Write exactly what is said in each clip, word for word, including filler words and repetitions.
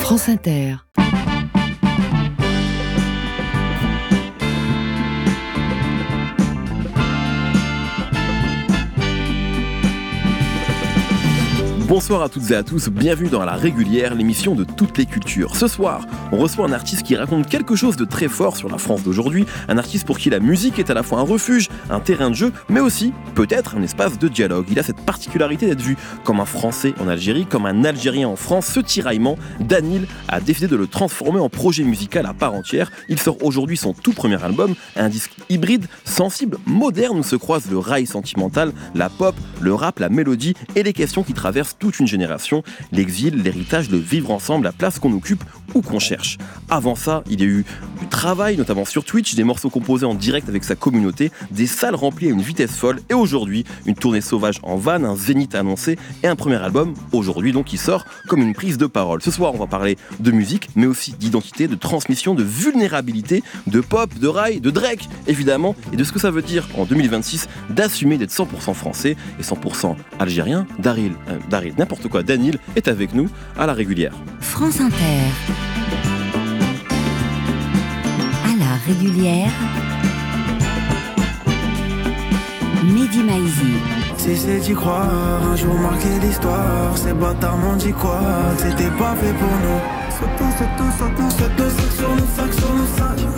France Inter. Bonsoir à toutes et à tous, bienvenue dans La Régulière, l'émission de toutes les cultures. Ce soir, on reçoit un artiste qui raconte quelque chose de très fort sur la France d'aujourd'hui, un artiste pour qui la musique est à la fois un refuge, un terrain de jeu, mais aussi, peut-être, un espace de dialogue. Il a cette particularité d'être vu comme un Français en Algérie, comme un Algérien en France. Ce tiraillement, Danil a décidé de le transformer en projet musical à part entière. Il sort aujourd'hui son tout premier album, un disque hybride, sensible, moderne, où se croisent le rail sentimental, la pop, le rap, la mélodie et les questions qui traversent toute une génération, l'exil, l'héritage, le vivre ensemble, la place qu'on occupe ou qu'on cherche. Avant ça, il y a eu du travail, notamment sur Twitch, des morceaux composés en direct avec sa communauté, des salles remplies à une vitesse folle, et aujourd'hui, une tournée sauvage en van, un zénith annoncé et un premier album, aujourd'hui donc, qui sort comme une prise de parole. Ce soir, on va parler de musique, mais aussi d'identité, de transmission, de vulnérabilité, de pop, de rail, de Drake, évidemment, et de ce que ça veut dire en deux mille vingt-six d'assumer d'être cent pour cent français et cent pour cent algérien. Daril, euh, Daril, n'importe quoi, Danil est avec nous à La Régulière. France Inter. À La Régulière. Mehdi Maizi. Si c'est d'y croire, un jour marquer l'histoire. Ces bâtards m'ont dit quoi, c'était pas fait pour nous. Saute-nous, saute-nous, saute-nous, saute-nous, sac sur nous, sac sur nous,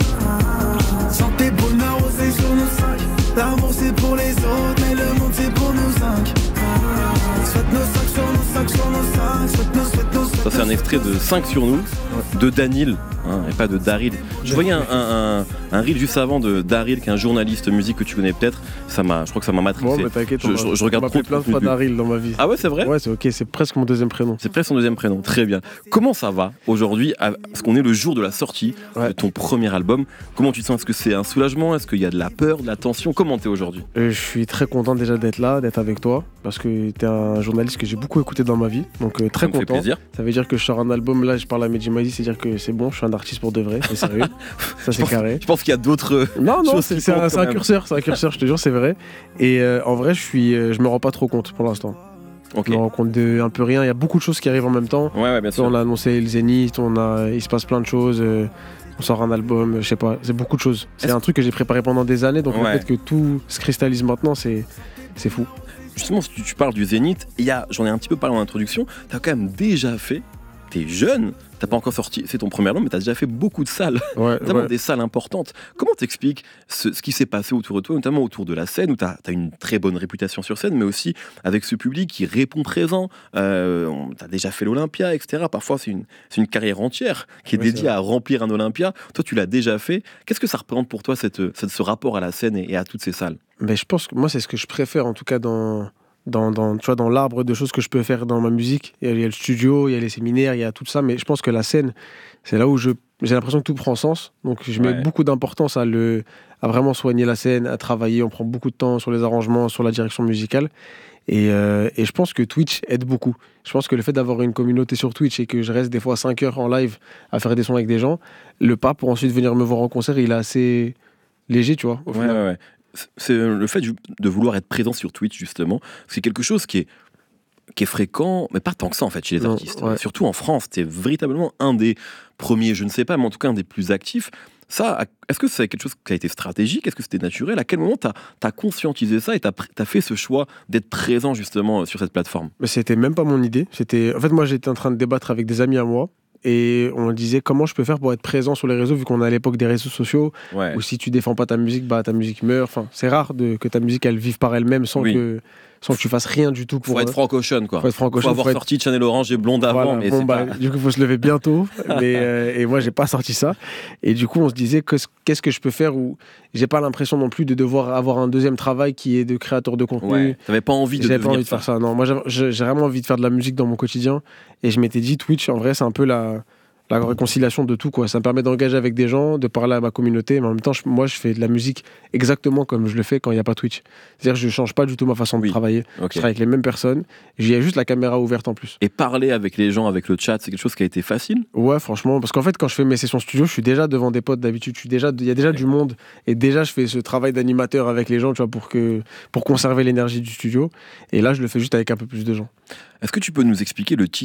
sac. Santé, bonheur, oseille sur nous, sac. L'amour c'est pour les autres, mais le monde c'est pour nous cinq. Saute-nous, sac sur nous, sac sur nous, sac. Saute-nous, saute-nous, saute-nous. Ça, c'est un extrait de cinq sur nous, de Danil, hein, et pas de Daril. Je voyais un, un, un, un reel juste avant de Daril, qui est un journaliste musique que tu connais peut-être. Ça m'a, je crois que ça m'a matrixé. Bon, mais t'inquiète, je, je, je regarde on m'a fait trop plein de fois de Daril dans ma vie. Ah ouais, c'est vrai ? Ouais, c'est ok, c'est presque mon deuxième prénom. C'est presque son deuxième prénom, très bien. Comment ça va aujourd'hui, parce qu'on est le jour de la sortie ouais. de ton premier album. Comment tu te sens ? Est-ce que c'est un soulagement ? Est-ce qu'il y a de la peur, de la tension ? Comment t'es aujourd'hui ? euh, Je suis très content déjà d'être là, d'être avec toi, parce que t'es un journaliste que j'ai beaucoup écouté dans ma vie, donc euh, très ça me content. fait plaisir. Ça veut dire que je sors un album, là je parle à Mehdi Maizi, c'est-à-dire que c'est bon, je suis un artiste pour de vrai, c'est sérieux. Ça c'est pense, carré. Je pense qu'il y a d'autres Non, non, choses c'est, qui c'est, un, comptent c'est quand un même. curseur, c'est un curseur, je te jure, c'est vrai. Et euh, en vrai, je suis, euh, je me rends pas trop compte pour l'instant. Ok. Je me rends compte de un peu rien, il y a beaucoup de choses qui arrivent en même temps. Ouais, ouais, bien sûr. On a annoncé le Zénith, on a, il se passe plein de choses. Euh, on sort un album, je sais pas, c'est beaucoup de choses. C'est Est-ce un truc que j'ai préparé pendant des années, donc Ouais. le fait que tout se cristallise maintenant, c'est, c'est fou. Justement, si tu, tu parles du Zénith, il y a, j'en ai un petit peu parlé en introduction, t'as quand même déjà fait, t'es jeune, t'as pas encore sorti, c'est ton premier album, mais t'as déjà fait beaucoup de salles, Ouais, notamment ouais. des salles importantes. Comment t'expliques ce, ce qui s'est passé autour de toi, notamment autour de la scène, où t'as as une très bonne réputation sur scène, mais aussi avec ce public qui répond présent. Euh, on- t'as déjà fait l'Olympia, et cetera. Parfois, c'est une, c'est une carrière entière qui est Ouais, c'est dédiée vrai. à remplir un Olympia. Toi, tu l'as déjà fait. Qu'est-ce que ça représente pour toi, cette, cette- ce rapport à la scène et, et à toutes ces salles ? Mais je pense que moi, c'est ce que je préfère, en tout cas, dans, dans, dans, tu vois, dans l'arbre de choses que je peux faire dans ma musique. Il y a, il y a le studio, il y a les séminaires, il y a tout ça, mais je pense que la scène, c'est là où je, j'ai l'impression que tout prend sens. Donc, je mets Ouais. beaucoup d'importance à, le, à vraiment soigner la scène, à travailler. On prend beaucoup de temps sur les arrangements, sur la direction musicale. Et, euh, et je pense que Twitch aide beaucoup. Je pense que le fait d'avoir une communauté sur Twitch et que je reste des fois cinq heures en live à faire des sons avec des gens, le pas pour ensuite venir me voir en concert, il est assez léger, tu vois, au Ouais, final. ouais, ouais. C'est- C'est le fait du- de vouloir être présent sur Twitch, justement. C'est quelque chose qui est, qui est fréquent, mais pas tant que ça, en fait, chez les Non, artistes. ouais. Surtout en France, t'es véritablement un des premiers, je ne sais pas, mais en tout cas un des plus actifs. Ça, est-ce que c'est quelque chose qui a été stratégique ? Est-ce que c'était naturel ? À quel moment t'as as conscientisé ça et t'as as fait ce choix d'être présent, justement, sur cette plateforme ? Mais c'était même pas mon idée. C'était... En fait, moi, j'étais en train de débattre avec des amis à moi. Et on disait comment je peux faire pour être présent sur les réseaux, vu qu'on est à l'époque des réseaux sociaux, Ouais. où si tu défends pas ta musique, bah ta musique meurt. Enfin, c'est rare de, que ta musique elle vive par elle-même sans, Oui. que, sans que tu fasses rien du tout pour. Faut être euh, francochone, quoi. faut être Faut francochone. avoir faut être- sorti Chanel Orange et Blonde avant, Voilà. mais Bon, c'est bah, pas... du coup, il faut se lever bientôt. mais, euh, et moi, j'ai pas sorti ça. Et du coup, on se disait qu'est-ce, qu'est-ce que je peux faire où j'ai pas l'impression non plus de devoir avoir un deuxième travail qui est de créateur de contenu. Ouais. T'avais pas envie de J'avais devenir pas envie de faire ça. Non, moi, j'ai, j'ai vraiment envie de faire de la musique dans mon quotidien. Et je m'étais dit, Twitch, en vrai, c'est un peu la. la réconciliation de tout, quoi. Ça me permet d'engager avec des gens, de parler à ma communauté, mais en même temps, je- moi, je fais de la musique exactement comme je le fais quand il n'y a pas Twitch. C'est-à-dire que je ne change pas du tout ma façon de Oui. travailler. Ok. Je travaille avec les mêmes personnes. Il y a juste la caméra ouverte en plus. Et parler avec les gens, avec le chat, c'est quelque chose qui a été facile. Ouais, franchement, parce qu'en fait, quand je fais mes sessions studio, je suis déjà devant des potes d'habitude. Je suis déjà, il y a déjà Ok. du monde, et déjà, je fais ce travail d'animateur avec les gens, tu vois, pour que, pour conserver l'énergie du studio. Et là, je le fais juste avec un peu plus de gens. Est-ce que tu peux nous expliquer le titre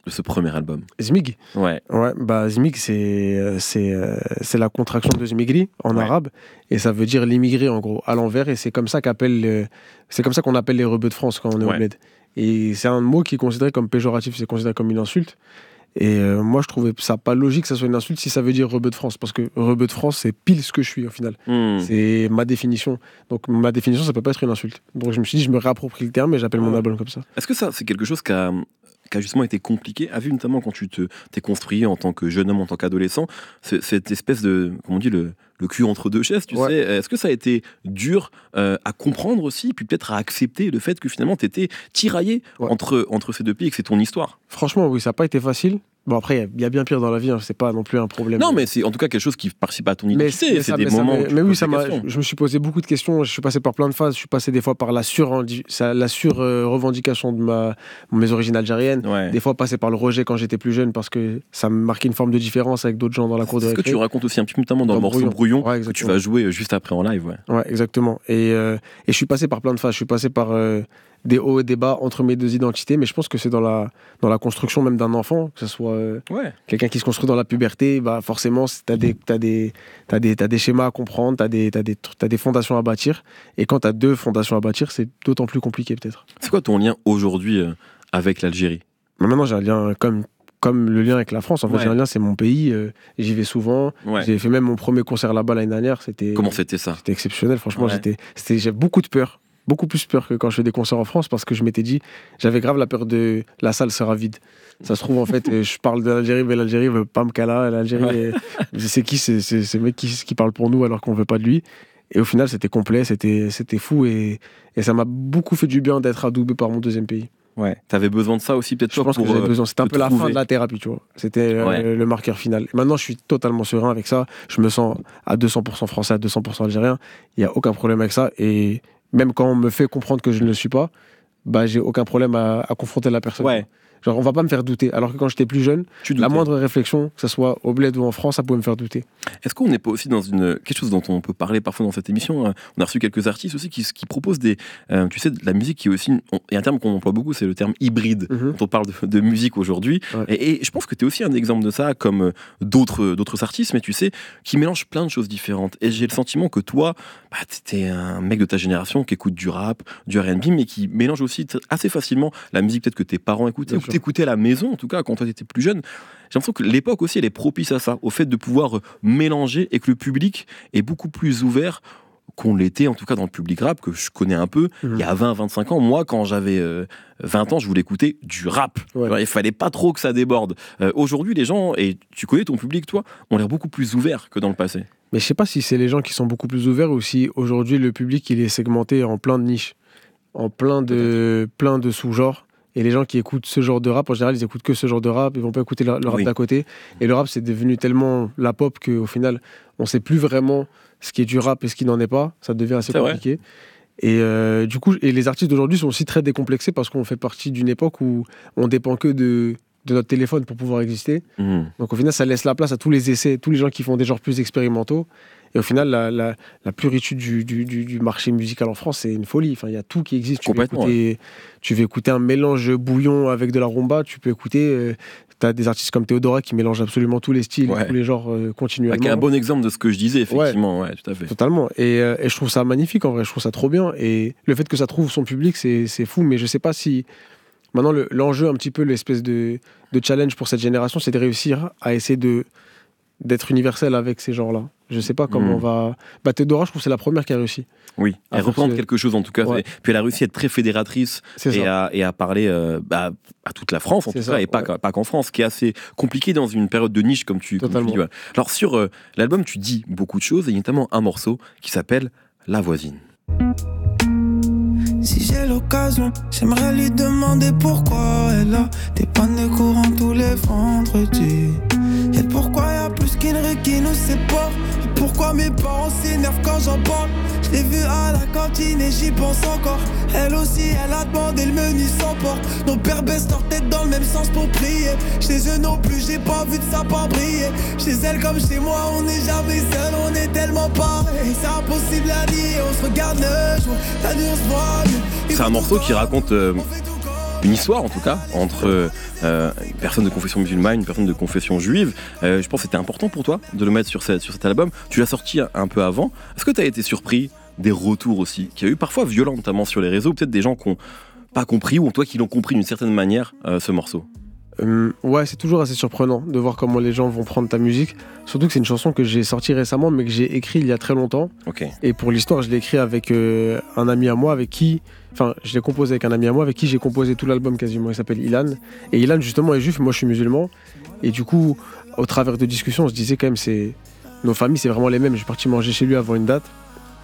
de ce premier album? Zmig. Ouais. Ouais, bah Zmig, c'est, c'est, euh, c'est la contraction de Zmigri en Ouais. arabe, et ça veut dire l'immigré en gros, à l'envers, et c'est comme ça qu'appelle, euh, c'est comme ça qu'on appelle les rebeux de France quand on est Ouais. au bled. Et c'est un mot qui est considéré comme péjoratif, c'est considéré comme une insulte. Et euh, moi, je trouvais ça pas logique que ça soit une insulte si ça veut dire rebeu de France, parce que rebeu de France, c'est pile ce que je suis au final. Hmm. C'est ma définition. Donc ma définition, ça peut pas être une insulte. Donc je me suis dit, je me réapproprie le terme et j'appelle mon Ouais. album comme ça. Est-ce que ça, c'est quelque chose qui a, qui a justement été compliqué, à vue notamment quand tu te, t'es construit en tant que jeune homme, en tant qu'adolescent, c'est- cette espèce de, comment on dit, le, le cul entre deux chaises, tu Ouais. sais, est-ce que ça a été dur euh, à comprendre aussi, puis peut-être à accepter le fait que finalement tu étais tiraillé Ouais. entre, entre ces deux pays et que c'est ton histoire? Franchement, oui, ça n'a pas été facile. Bon, après, il y a- il y, a bien pire dans la vie, hein, c'est pas non plus un problème. Non, mais c'est en tout cas quelque chose qui participe à ton Mais, identité, mais c'est ça- des mais ça moments m'a- où tu mais te oui, poses ça des m'a, questions. je me suis posé beaucoup de questions. Je suis passé par plein de phases. Je suis passé des fois par la sur, la sur euh, revendication de ma, mes origines algériennes. Ouais. Des fois passé par le rejet quand j'étais plus jeune parce que ça me marquait une forme de différence avec d'autres gens dans la cour de C'est ce que récré. tu racontes aussi un petit peu, notamment dans, Dans le morceau Brouillon. Brouillon, Ouais, que tu exactement. vas jouer juste après en live. Ouais. Ouais, exactement. Et, euh, et je suis passé par plein de phases. Je suis passé par euh, des hauts et des bas entre mes deux identités, mais je pense que c'est dans la, dans la construction même d'un enfant, que ce soit euh, Ouais. quelqu'un qui se construit dans la puberté, bah forcément, tu as des, t'as des, t'as des, t'as des schémas à comprendre, tu as des, t'as des, t'as des fondations à bâtir. Et quand tu as deux fondations à bâtir, c'est d'autant plus compliqué peut-être. C'est quoi ton lien aujourd'hui euh, avec l'Algérie? Mais maintenant, j'ai un lien comme, comme le lien avec la France. En fait, Ouais. j'ai un lien, c'est mon pays. euh, j'y vais souvent. Ouais. J'ai fait même mon premier concert là-bas l'année dernière. C'était, Comment c'était ça? C'était exceptionnel. Franchement, Ouais. j'étais, c'était, j'ai beaucoup de peur. Beaucoup plus peur que quand je fais des concerts en France parce que je m'étais dit, j'avais grave la peur de la salle sera vide. Ça se trouve, en fait, euh, je parle de l'Algérie, mais l'Algérie veut pas me caler. L'Algérie, Ouais. euh, c'est qui c'est, c'est, c'est le mec qui, qui parle pour nous alors qu'on veut pas de lui. Et au final, c'était complet, c'était, c'était fou. Et, et ça m'a beaucoup fait du bien d'être adoubé par mon deuxième pays. Ouais. T'avais besoin de ça aussi, peut-être Je toi, pense pour que j'avais euh, besoin. C'était un te peu la fin trouver. de la thérapie, tu vois. C'était euh, Ouais. le marqueur final. Maintenant, je suis totalement serein avec ça. Je me sens à deux cents pour cent français, à deux cents pour cent algérien. Il n'y a aucun problème avec ça. Et même quand on me fait comprendre que je ne le suis pas, bah, j'ai aucun problème à, à confronter la personne. Ouais. Genre, on va pas me faire douter. Alors que quand j'étais plus jeune, Tu la doutais. moindre réflexion, que ce soit au bled ou en France, ça pouvait me faire douter. Est-ce qu'on n'est pas aussi dans une quelque chose dont on peut parler parfois dans cette émission, hein. On a reçu quelques artistes aussi qui, qui proposent des, euh, tu sais, de la musique qui est aussi, on- il y a un terme qu'on emploie beaucoup, c'est le terme hybride. Mhm. Quand on parle de, de musique aujourd'hui, Ouais. et, et je pense que tu es aussi un exemple de ça, comme euh, d'autres d'autres artistes, mais tu sais, qui mélangent plein de choses différentes. Et j'ai le sentiment que toi, bah, t'es un mec de ta génération qui écoute du rap, du R and B, mais qui mélange aussi t- assez facilement la musique peut-être que tes parents écoutaient, Bien ou que sûr. t'écoutais à la maison, en tout cas quand toi t'étais plus jeune. J'ai l'impression que l'époque aussi, elle est propice à ça, au fait de pouvoir euh, mélanger et que le public est beaucoup plus ouvert qu'on l'était, en tout cas dans le public rap, que je connais un peu, Mhm. il y a vingt à vingt-cinq ans. Moi, quand j'avais euh, vingt ans, je voulais écouter du rap. Ouais. Alors, il fallait pas trop que ça déborde. Euh, aujourd'hui, les gens, et tu connais ton public, toi, ont l'air beaucoup plus ouverts que dans le passé. Mais je sais pas si c'est les gens qui sont beaucoup plus ouverts ou si aujourd'hui le public il est segmenté en plein de niches, en plein de, plein de sous-genres. Et les gens qui écoutent ce genre de rap, en général, ils écoutent que ce genre de rap, ils vont pas écouter le, le rap Oui. d'à côté. Et le rap, c'est devenu tellement la pop qu'au final, on sait plus vraiment ce qui est du rap et ce qui n'en est pas. Ça devient assez C'est vrai. compliqué. Et euh, du coup, et les artistes d'aujourd'hui sont aussi très décomplexés parce qu'on fait partie d'une époque où on dépend que de, de notre téléphone pour pouvoir exister. Mhm. Donc au final, ça laisse la place à tous les essais, tous les gens qui font des genres plus expérimentaux. Et au final, la, la, la pluritude du, du, du, du marché musical en France, c'est une folie. Enfin, il y a tout qui existe. Tu veux, Complètement, écouter, tu veux écouter un mélange bouillon avec de la rumba, tu peux écouter... Euh, tu as des artistes comme Théodora qui mélangent absolument tous les styles, Ouais. tous les genres euh, continuellement. Avec un bon exemple de ce que je disais, effectivement. Ouais, tout à fait. Totalement. Et, euh, et je trouve ça magnifique, en vrai. Je trouve ça trop bien. Et le fait que ça trouve son public, c'est c'est fou. Mais je sais pas si... Maintenant, le- l'enjeu, un petit peu, l'espèce de, de challenge pour cette génération, c'est de réussir à essayer de d'être universel avec ces genres-là. Je sais pas comment Mhm. on va... Bah, Théodora, je trouve que c'est la première qui a réussi. Oui, elle À représente force de- quelque chose en tout cas. Ouais. Puis elle a réussi à être très fédératrice C'est et ça. à, et à parler euh, bah, à toute la France en C'est tout ça, cas, et pas, ouais. qu'en- pas qu'en France, ce qui est assez compliqué dans une période de niche comme tu, comme tu Totalement. dis. Ouais. Alors sur euh, l'album, tu dis beaucoup de choses, et il y a notamment un morceau qui s'appelle La voisine. Si j'ai l'occasion, j'aimerais lui demander pourquoi elle a des pannes de courant tous les vendredis. Et pourquoi y a plus qu'une rue qui nous sépare. Et pourquoi mes parents s'énervent quand j'en parle. Je l'ai vue à la cantine et j'y pense encore. Elle aussi, elle a demandé le menu sans porc. Nos pères baissent leur tête dans le même sens pour prier. Chez eux non plus, j'ai pas vu de sapin briller. Chez elle comme chez moi, on n'est jamais seul, on est tellement pareil. C'est impossible la nuit, on se regarde le jour. La nuit on se voit mieux. C'est un morceau qui raconte euh, une histoire en tout cas entre euh, une personne de confession musulmane, une personne de confession juive. Euh, je pense que c'était important pour toi de le mettre sur, cette, sur cet album. Tu l'as sorti un, un peu avant. Est-ce que tu as été surpris des retours aussi, qu'il y a eu parfois violents, notamment sur les réseaux, peut-être des gens qui n'ont pas compris ou toi qui l'ont compris d'une certaine manière, euh, ce morceau? Euh, ouais, c'est toujours assez surprenant de voir comment les gens vont prendre ta musique. Surtout que c'est une chanson que j'ai sortie récemment, mais que j'ai écrite il y a très longtemps. Okay. Et pour l'histoire, je l'ai écrit avec euh, un ami à moi, avec qui, enfin, je l'ai composé avec un ami à moi, avec qui j'ai composé tout l'album quasiment. Il s'appelle Ilan. Et Ilan justement est juif, moi je suis musulman. Et du coup, au travers de discussions, on se disait quand même, c'est nos familles, c'est vraiment les mêmes. Je suis parti manger chez lui avant une date.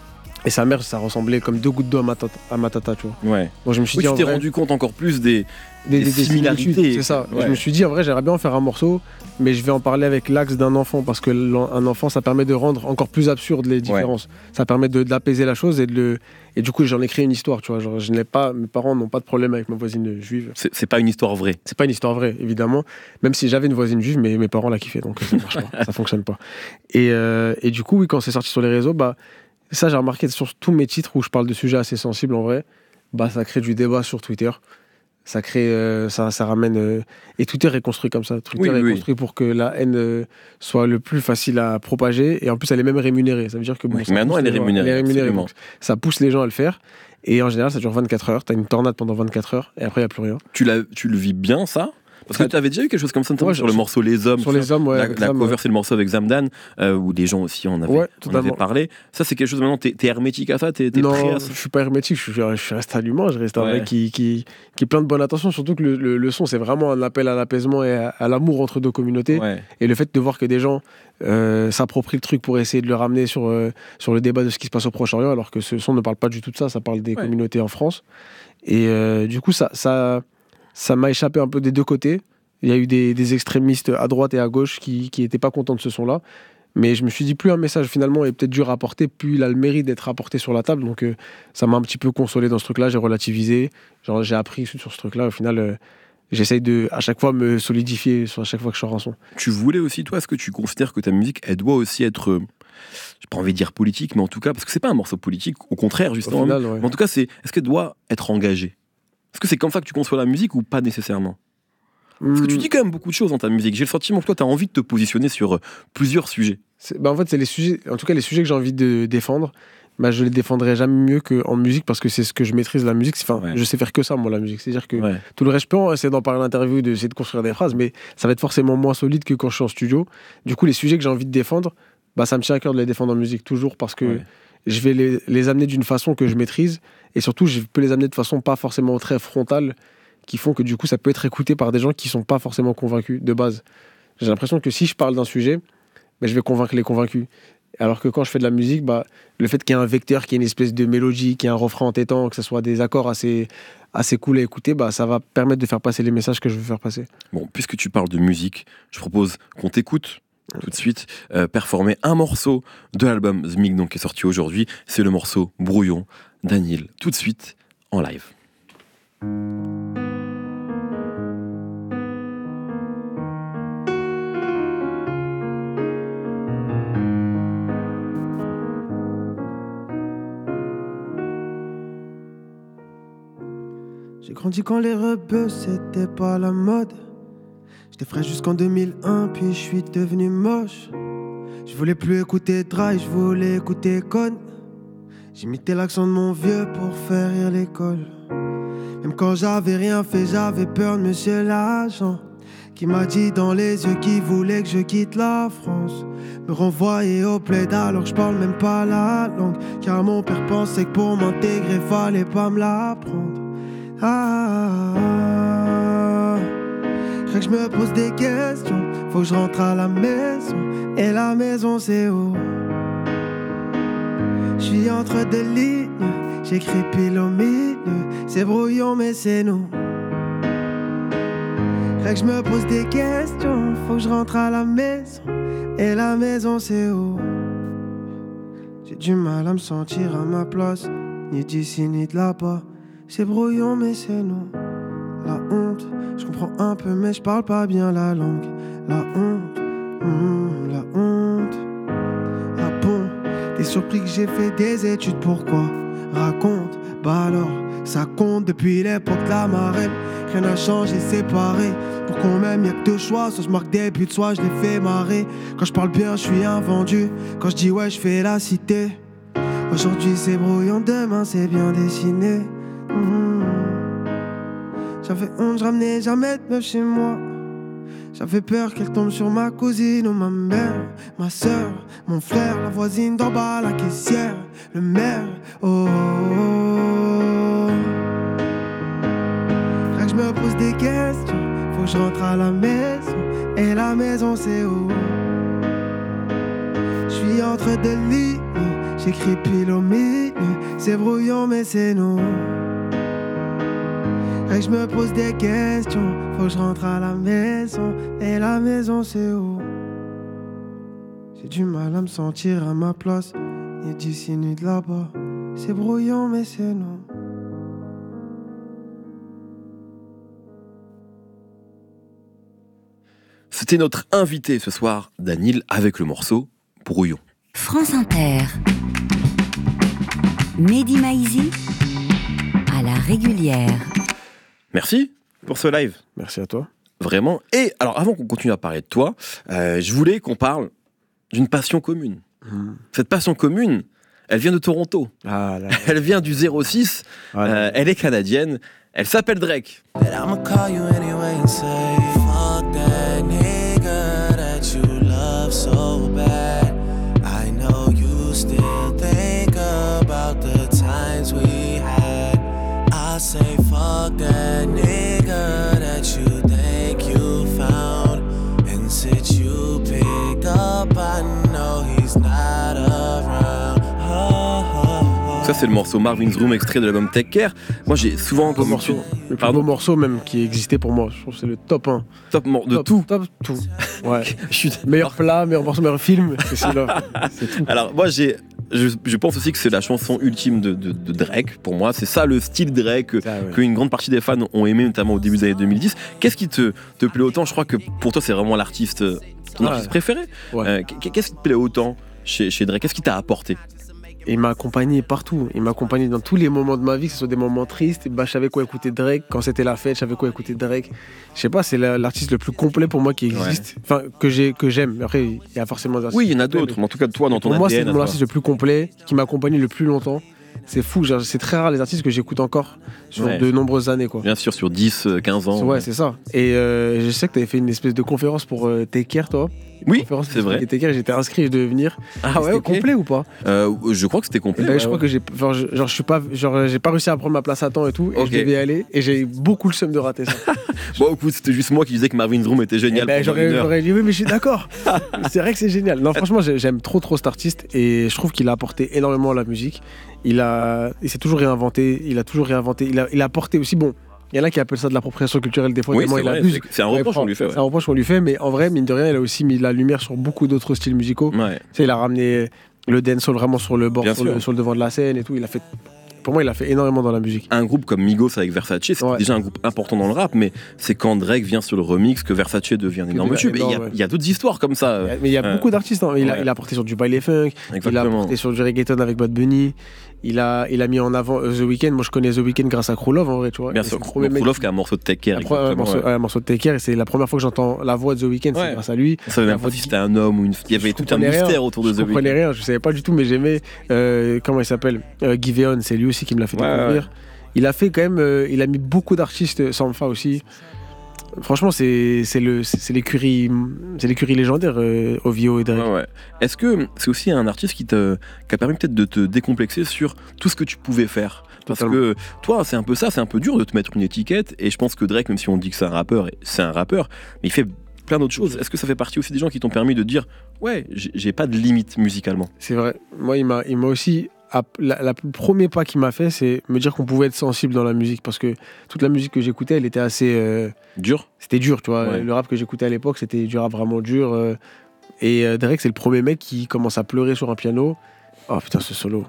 Et sa mère, ça ressemblait comme deux gouttes d'eau à ma tata, à ma tata, tu vois. Ouais. Donc je me suis oui, dit, tu t'es vrai, rendu compte encore plus des, des, des, des similarités. similitudes. C'est ça. Ouais. Je me suis dit, en vrai, j'aimerais bien en faire un morceau, mais je vais en parler avec l'axe d'un enfant, parce que un enfant, ça permet de rendre encore plus absurde les différences. Ouais. Ça permet de, d'apaiser la chose et de le... Et du coup, j'en ai créé une histoire, tu vois. Genre, je n'ai pas, mes parents n'ont pas de problème avec ma voisine juive. C'est, c'est pas une histoire vraie. C'est pas une histoire vraie, évidemment. Même si j'avais une voisine juive, mais mes parents la kiffaient, donc ça marche pas, ça fonctionne pas. Et, euh, et du coup, oui, quand c'est sorti sur les réseaux, bah, ça, j'ai remarqué sur tous mes titres où je parle de sujets assez sensibles, en vrai, bah, ça crée du débat sur Twitter. Ça crée, euh, ça, ça ramène... Euh, et Twitter est construit comme ça. Twitter oui, est oui. construit pour que la haine euh, soit le plus facile à propager. Et en plus, elle est même rémunérée. Ça veut dire que... Bon, oui, maintenant, elle est rémunérée. Elle est rémunérée donc, ça pousse les gens à le faire. Et en général, ça dure vingt-quatre heures. T'as une tornade pendant vingt-quatre heures. Et après, il n'y a plus rien. Tu, l'as, tu le vis bien, ça ? Parce que tu avais déjà eu quelque chose comme ça, notamment ouais, sur le morceau Les Hommes. Sur Les Hommes, ouais. La, la cover, ouais. C'est le morceau avec Zamdan, euh, où des gens aussi en avaient, ouais, en avaient parlé. Ça, c'est quelque chose, maintenant, t'es, t'es hermétique à ça, t'es, t'es non, prêt à ça? Je suis pas hermétique, je suis, je suis resté allumant, je reste un ouais. mec qui, qui, qui est plein de bonne attention, surtout que le, le, le son, c'est vraiment un appel à l'apaisement et à, à l'amour entre deux communautés. Ouais. Et le fait de voir que des gens euh, s'approprient le truc pour essayer de le ramener sur, euh, sur le débat de ce qui se passe au Proche-Orient, alors que ce son ne parle pas du tout de ça, ça parle des ouais. communautés en France. Et euh, du coup, ça, ça, ça m'a échappé un peu des deux côtés. Il y a eu des, des extrémistes à droite et à gauche qui n'étaient pas contents de ce son-là. Mais je me suis dit, plus un message finalement est peut-être dur à porter, plus il a le mérite d'être apporté sur la table. Donc euh, ça m'a un petit peu consolé dans ce truc-là, j'ai relativisé, genre, j'ai appris sur ce truc-là. Au final, euh, j'essaye de, à chaque fois, me solidifier sur à chaque fois que je sors un son. Tu voulais aussi, toi, est-ce que tu considères que ta musique, elle doit aussi être, euh, j'ai pas envie de dire politique, mais en tout cas, parce que c'est pas un morceau politique, au contraire, justement. Au final, ouais. Mais en tout cas, c'est, est-ce qu'elle doit être engagée? Est-ce que c'est comme ça que tu conçois la musique ou pas nécessairement? Parce que tu dis quand même beaucoup de choses dans ta musique. J'ai le sentiment que toi, tu as envie de te positionner sur euh, plusieurs sujets. C'est, bah en fait, c'est les sujets, en tout cas, les sujets que j'ai envie de défendre, bah, je les défendrai jamais mieux qu'en musique parce que c'est ce que je maîtrise, la musique. Enfin, ouais. Je sais faire que ça, moi, la musique. C'est-à-dire que ouais. tout le reste, je peux essayer d'en parler en interview, d'essayer de construire des phrases, mais ça va être forcément moins solide que quand je suis en studio. Du coup, les sujets que j'ai envie de défendre, bah, ça me tient à cœur de les défendre en musique, toujours parce que ouais. je vais les, les amener d'une façon que je maîtrise et surtout, je peux les amener de façon pas forcément très frontale, qui font que du coup ça peut être écouté par des gens qui sont pas forcément convaincus de base. J'ai l'impression que si je parle d'un sujet, bah, je vais convaincre les convaincus. Alors que quand je fais de la musique, bah, le fait qu'il y ait un vecteur, qu'il y ait une espèce de mélodie, qu'il y ait un refrain entêtant, que ce soit des accords assez, assez cool à écouter, bah, ça va permettre de faire passer les messages que je veux faire passer. Bon, puisque tu parles de musique, je propose qu'on t'écoute tout de suite euh, performer un morceau de l'album Zmig, donc, qui est sorti aujourd'hui. C'est le morceau Brouillon d'Anil, tout de suite en live. J'ai grandi quand les rebeux c'était pas la mode. J'étais frais jusqu'en deux mille un, puis je suis devenu moche. Je voulais plus écouter Dry, je voulais écouter Con. J'imitais l'accent de mon vieux pour faire rire l'école. Même quand j'avais rien fait, j'avais peur de monsieur l'agent, qui m'a dit dans les yeux qu'il voulait que je quitte la France. Me renvoyer au plaid alors que je parle même pas la langue, car mon père pensait que pour m'intégrer fallait pas me l'apprendre. Ah, ah, ah. Fait que je me pose des questions, faut que je rentre à la maison. Et la maison c'est où? J'suis entre deux lignes, j'écris pile au milieu. C'est brouillon mais c'est nous. Fait que je me pose des questions, faut que je rentre à la maison. Et la maison c'est où? J'ai du mal à me sentir à ma place, ni d'ici ni de là-bas. C'est brouillon mais c'est nous. La honte, je comprends un peu mais je parle pas bien la langue. La honte, mmh, la honte. Ah bon, t'es surpris que j'ai fait des études, pourquoi? Raconte, bah alors, Ça compte depuis l'époque de la marraine. Rien n'a changé, c'est pareil. Pour qu'on m'aime, y'a que deux choix. Soit je marque des buts, soit je les fais marrer. Quand je parle bien, je suis invendu. Quand je dis ouais, je fais la cité. Aujourd'hui c'est brouillon, demain c'est bien dessiné. Mmh. J'avais honte, je ramenais jamais de meuf chez moi. J'avais peur qu'elle tombe sur ma cousine ou ma mère, ma soeur, mon frère, la voisine d'en bas, la caissière, le maire. Oh, oh, oh. Fait que je me pose des questions, faut que je rentre à la maison. Et la maison c'est où? Je suis entre deux lignes, j'écris pile au milieu. C'est brouillon mais c'est nous. Et je me pose des questions, faut que je rentre à la maison. Et la maison c'est où? J'ai du mal à me sentir à ma place. Ni d'ici ni de là-bas. C'est brouillon mais c'est nous. C'était notre invité ce soir, Danyl, avec le morceau Brouillon. France Inter. Mehdi Maizi à la régulière. Merci pour ce live. Merci à toi. Vraiment. Et alors, avant qu'on continue à parler de toi, euh, je voulais qu'on parle d'une passion commune. Mmh. Cette passion commune, elle vient de Toronto. Ah, là, là. Elle vient du zéro six. Ah, euh, elle est canadienne. Elle s'appelle Drake. I say fuck that nigga that you think you found. And since you picked up, I know he's not around. Oh, oh, oh. Ça c'est le morceau Marvin's Room, extrait de l'album Take Care. Moi j'ai souvent le morceau, le plus beau morceau même qui existait pour moi. Je trouve que c'est le top un. Top de top, tout. Top tout. Ouais. Je suis meilleur plat, meilleur morceau, meilleur film. C'est celui-là. C'est tout. Alors moi j'ai Je, je pense aussi que c'est la chanson ultime de, de, de Drake. Pour moi, c'est ça le style Drake ça, ouais. qu'une grande partie des fans ont aimé, notamment au début des années deux mille dix. Qu'est-ce qui te, te plaît autant? Je crois que pour toi, c'est vraiment l'artiste, ton ah, artiste préféré. Ouais. Euh, qu'est-ce qui te plaît autant chez, chez Drake? Qu'est-ce qui t'a apporté? Il m'a accompagné partout. Il m'a accompagné dans tous les moments de ma vie, que ce soit des moments tristes. Bah, je savais quoi écouter Drake. Quand c'était la fête, je savais quoi écouter Drake. Je sais pas, c'est l'artiste le plus complet pour moi qui existe. Ouais. Enfin, que, j'ai, que j'aime. Après, il y a forcément des artistes. Oui, il y en a d'autres. Mais en tout cas, toi, dans ton pour A D N. Pour moi, c'est mon artiste le plus complet, qui m'a accompagné le plus longtemps. C'est fou, genre, c'est très rare les artistes que j'écoute encore sur ouais. de nombreuses années. Quoi. Bien sûr, sur dix, quinze ans. Ouais, ouais. c'est ça. Et euh, je sais que tu avais fait une espèce de conférence pour euh, Take Care, toi. Oui, c'est vrai. Take Care, j'étais inscrit, je devais venir. Ah ouais, c'était okay. complet ou pas? euh, Je crois que c'était complet. Ben, ouais, je crois ouais. que j'ai, genre, je, genre, je suis pas, genre, j'ai pas réussi à prendre ma place à temps et tout. Et okay. je devais y aller. Et j'ai eu beaucoup le seum de rater ça. Bon, écoute, c'était juste moi qui disais que Marvin's Room était génial. Ben, j'aurais, j'aurais dit oui, mais je suis d'accord. C'est vrai que c'est génial. Non, franchement, j'aime trop, trop cet artiste. Et je trouve qu'il a apporté énormément à la musique. Il, a, il s'est toujours réinventé. Il a toujours réinventé. Il a, il a apporté aussi, bon. Il y en a qui appellent ça de l'appropriation culturelle des fois. Oui, c'est, il vrai, abuse. c'est, c'est un reproche qu'on lui fait. Ouais. C'est un reproche qu'on lui fait, mais en vrai, mine de rien, il a aussi mis la lumière sur beaucoup d'autres styles musicaux. Ouais. Tu sais, il a ramené le dancehall vraiment sur le bord, sur le, sur le devant de la scène et tout. Il a fait, pour moi, il a fait énormément dans la musique. Un groupe comme Migos avec Versace, c'est ouais. déjà un groupe important dans le rap, mais c'est quand Drake vient sur le remix que Versace devient un énorme tube. Et il y, ouais. y a d'autres histoires comme ça. Il y a, mais il y a euh, beaucoup d'artistes. Hein. Il, ouais. a, il a porté sur du baile funk, Exactement. il a porté sur du reggaeton avec Bad Bunny. Il a, il a mis en avant The Weeknd. Moi, je connais The Weeknd grâce à Krulov, en vrai, tu vois. Bien sûr, Krulov qui a un morceau de Take Care. Un morceau, ouais. morceau de Take Care, et c'est la première fois que j'entends la voix de The Weeknd, ouais. c'est grâce à lui. On savait même pas si c'était un homme ou une. Il y avait tout un mystère rien. autour de je The Weeknd. Je comprenais rien, je savais pas du tout, mais j'aimais. Euh, comment il s'appelle euh, Giveon, c'est lui aussi qui me l'a fait ouais, découvrir. Ouais. Il a fait quand même. Euh, il a mis beaucoup d'artistes, Sampha aussi. Franchement, c'est, c'est, le, c'est, l'écurie, c'est l'écurie légendaire, euh, O V O et Drake. Ouais, ouais. Est-ce que c'est aussi un artiste qui, te, qui a permis peut-être de te décomplexer sur tout ce que tu pouvais faire? Parce Totalement. que toi, c'est un peu ça, c'est un peu dur de te mettre une étiquette. Et je pense que Drake, même si on dit que c'est un rappeur, c'est un rappeur, mais il fait plein d'autres choses. Est-ce que ça fait partie aussi des gens qui t'ont permis de dire ouais, j'ai, j'ai pas de limite musicalement? C'est vrai. Moi, il m'a, il m'a aussi... La, la, le premier pas qu'il m'a fait, c'est me dire qu'on pouvait être sensible dans la musique, parce que toute la musique que j'écoutais, elle était assez euh, dur. C'était dur, tu vois. Ouais. Le rap que j'écoutais à l'époque, c'était du rap vraiment dur. Euh, et euh, Drake, c'est le premier mec qui commence à pleurer sur un piano. Oh putain, ce solo.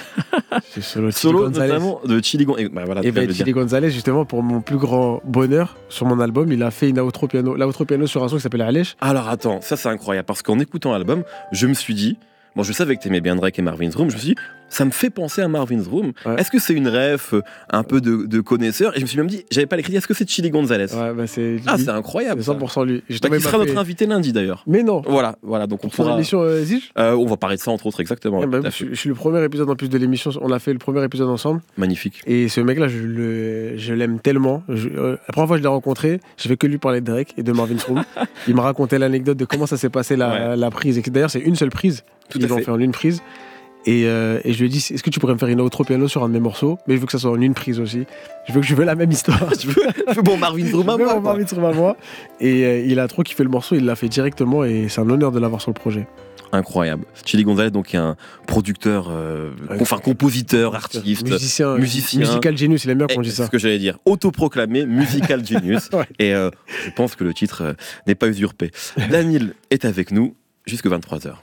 ce solo, solo notamment de Chili Gonzalez. Bah, voilà, et ben, Chili Gonzalez, justement, pour mon plus grand bonheur, sur mon album, il a fait une outro piano, l'outro piano sur un son qui s'appelle Alèche. Alors attends, ça c'est incroyable, parce qu'en écoutant l'album, je me suis dit, bon, je savais que t'aimais bien Drake et Marvin's Room, je me suis dit, ça me fait penser à Marvin's Room. Ouais. Est-ce que c'est une ref, euh, un peu de, de connaisseur? Et je me suis même dit, j'avais pas l'écrit, est-ce que c'est Chili Gonzalez? Ouais, bah c'est, Ah, lui, c'est incroyable. c'est cent pour cent lui. Ça. Justement, Bah, il qui m'a sera fait- notre invité lundi d'ailleurs. Mais non. Voilà, voilà, donc on Pour pourra. l'émission euh, Zige Euh, on va parler de ça entre autres, exactement. Eh ben, Tout à je, fait. je suis le premier épisode en plus de l'émission. On a fait le premier épisode ensemble. Magnifique. Et ce mec-là, je, le, je l'aime tellement. Je- euh, la première fois que je l'ai rencontré, je fais que lui parler de Drake et de Marvin's Room. Il m'a raconté l'anecdote de comment ça s'est passé la, Ouais. la prise. Et que d'ailleurs, c'est une seule prise. Tout Ils à l'ont fait. fait en une prise. Et, euh, et je lui ai dit, est-ce que tu pourrais me faire une outro piano sur un de mes morceaux? Mais je veux que ça soit en une prise aussi. Je veux que je veux la même histoire. Tu veux, tu veux bon Marvin's Room à Je veux moi, mon quoi. Marvin's Room à moi. Et euh, il a trop kiffé le morceau. Il l'a fait directement. Et c'est un honneur de l'avoir sur le projet. Incroyable. Chili Gonzalez, donc, qui est un producteur, euh, Ouais. enfin compositeur, artiste, Musicien. musicien. Musical genius. Il aime bien Et qu'on dise c'est ça. ce que j'allais dire, autoproclamé musical genius. Ouais. Et euh, je pense que le titre euh, n'est pas usurpé. Daniel est avec nous jusque vingt-trois heures.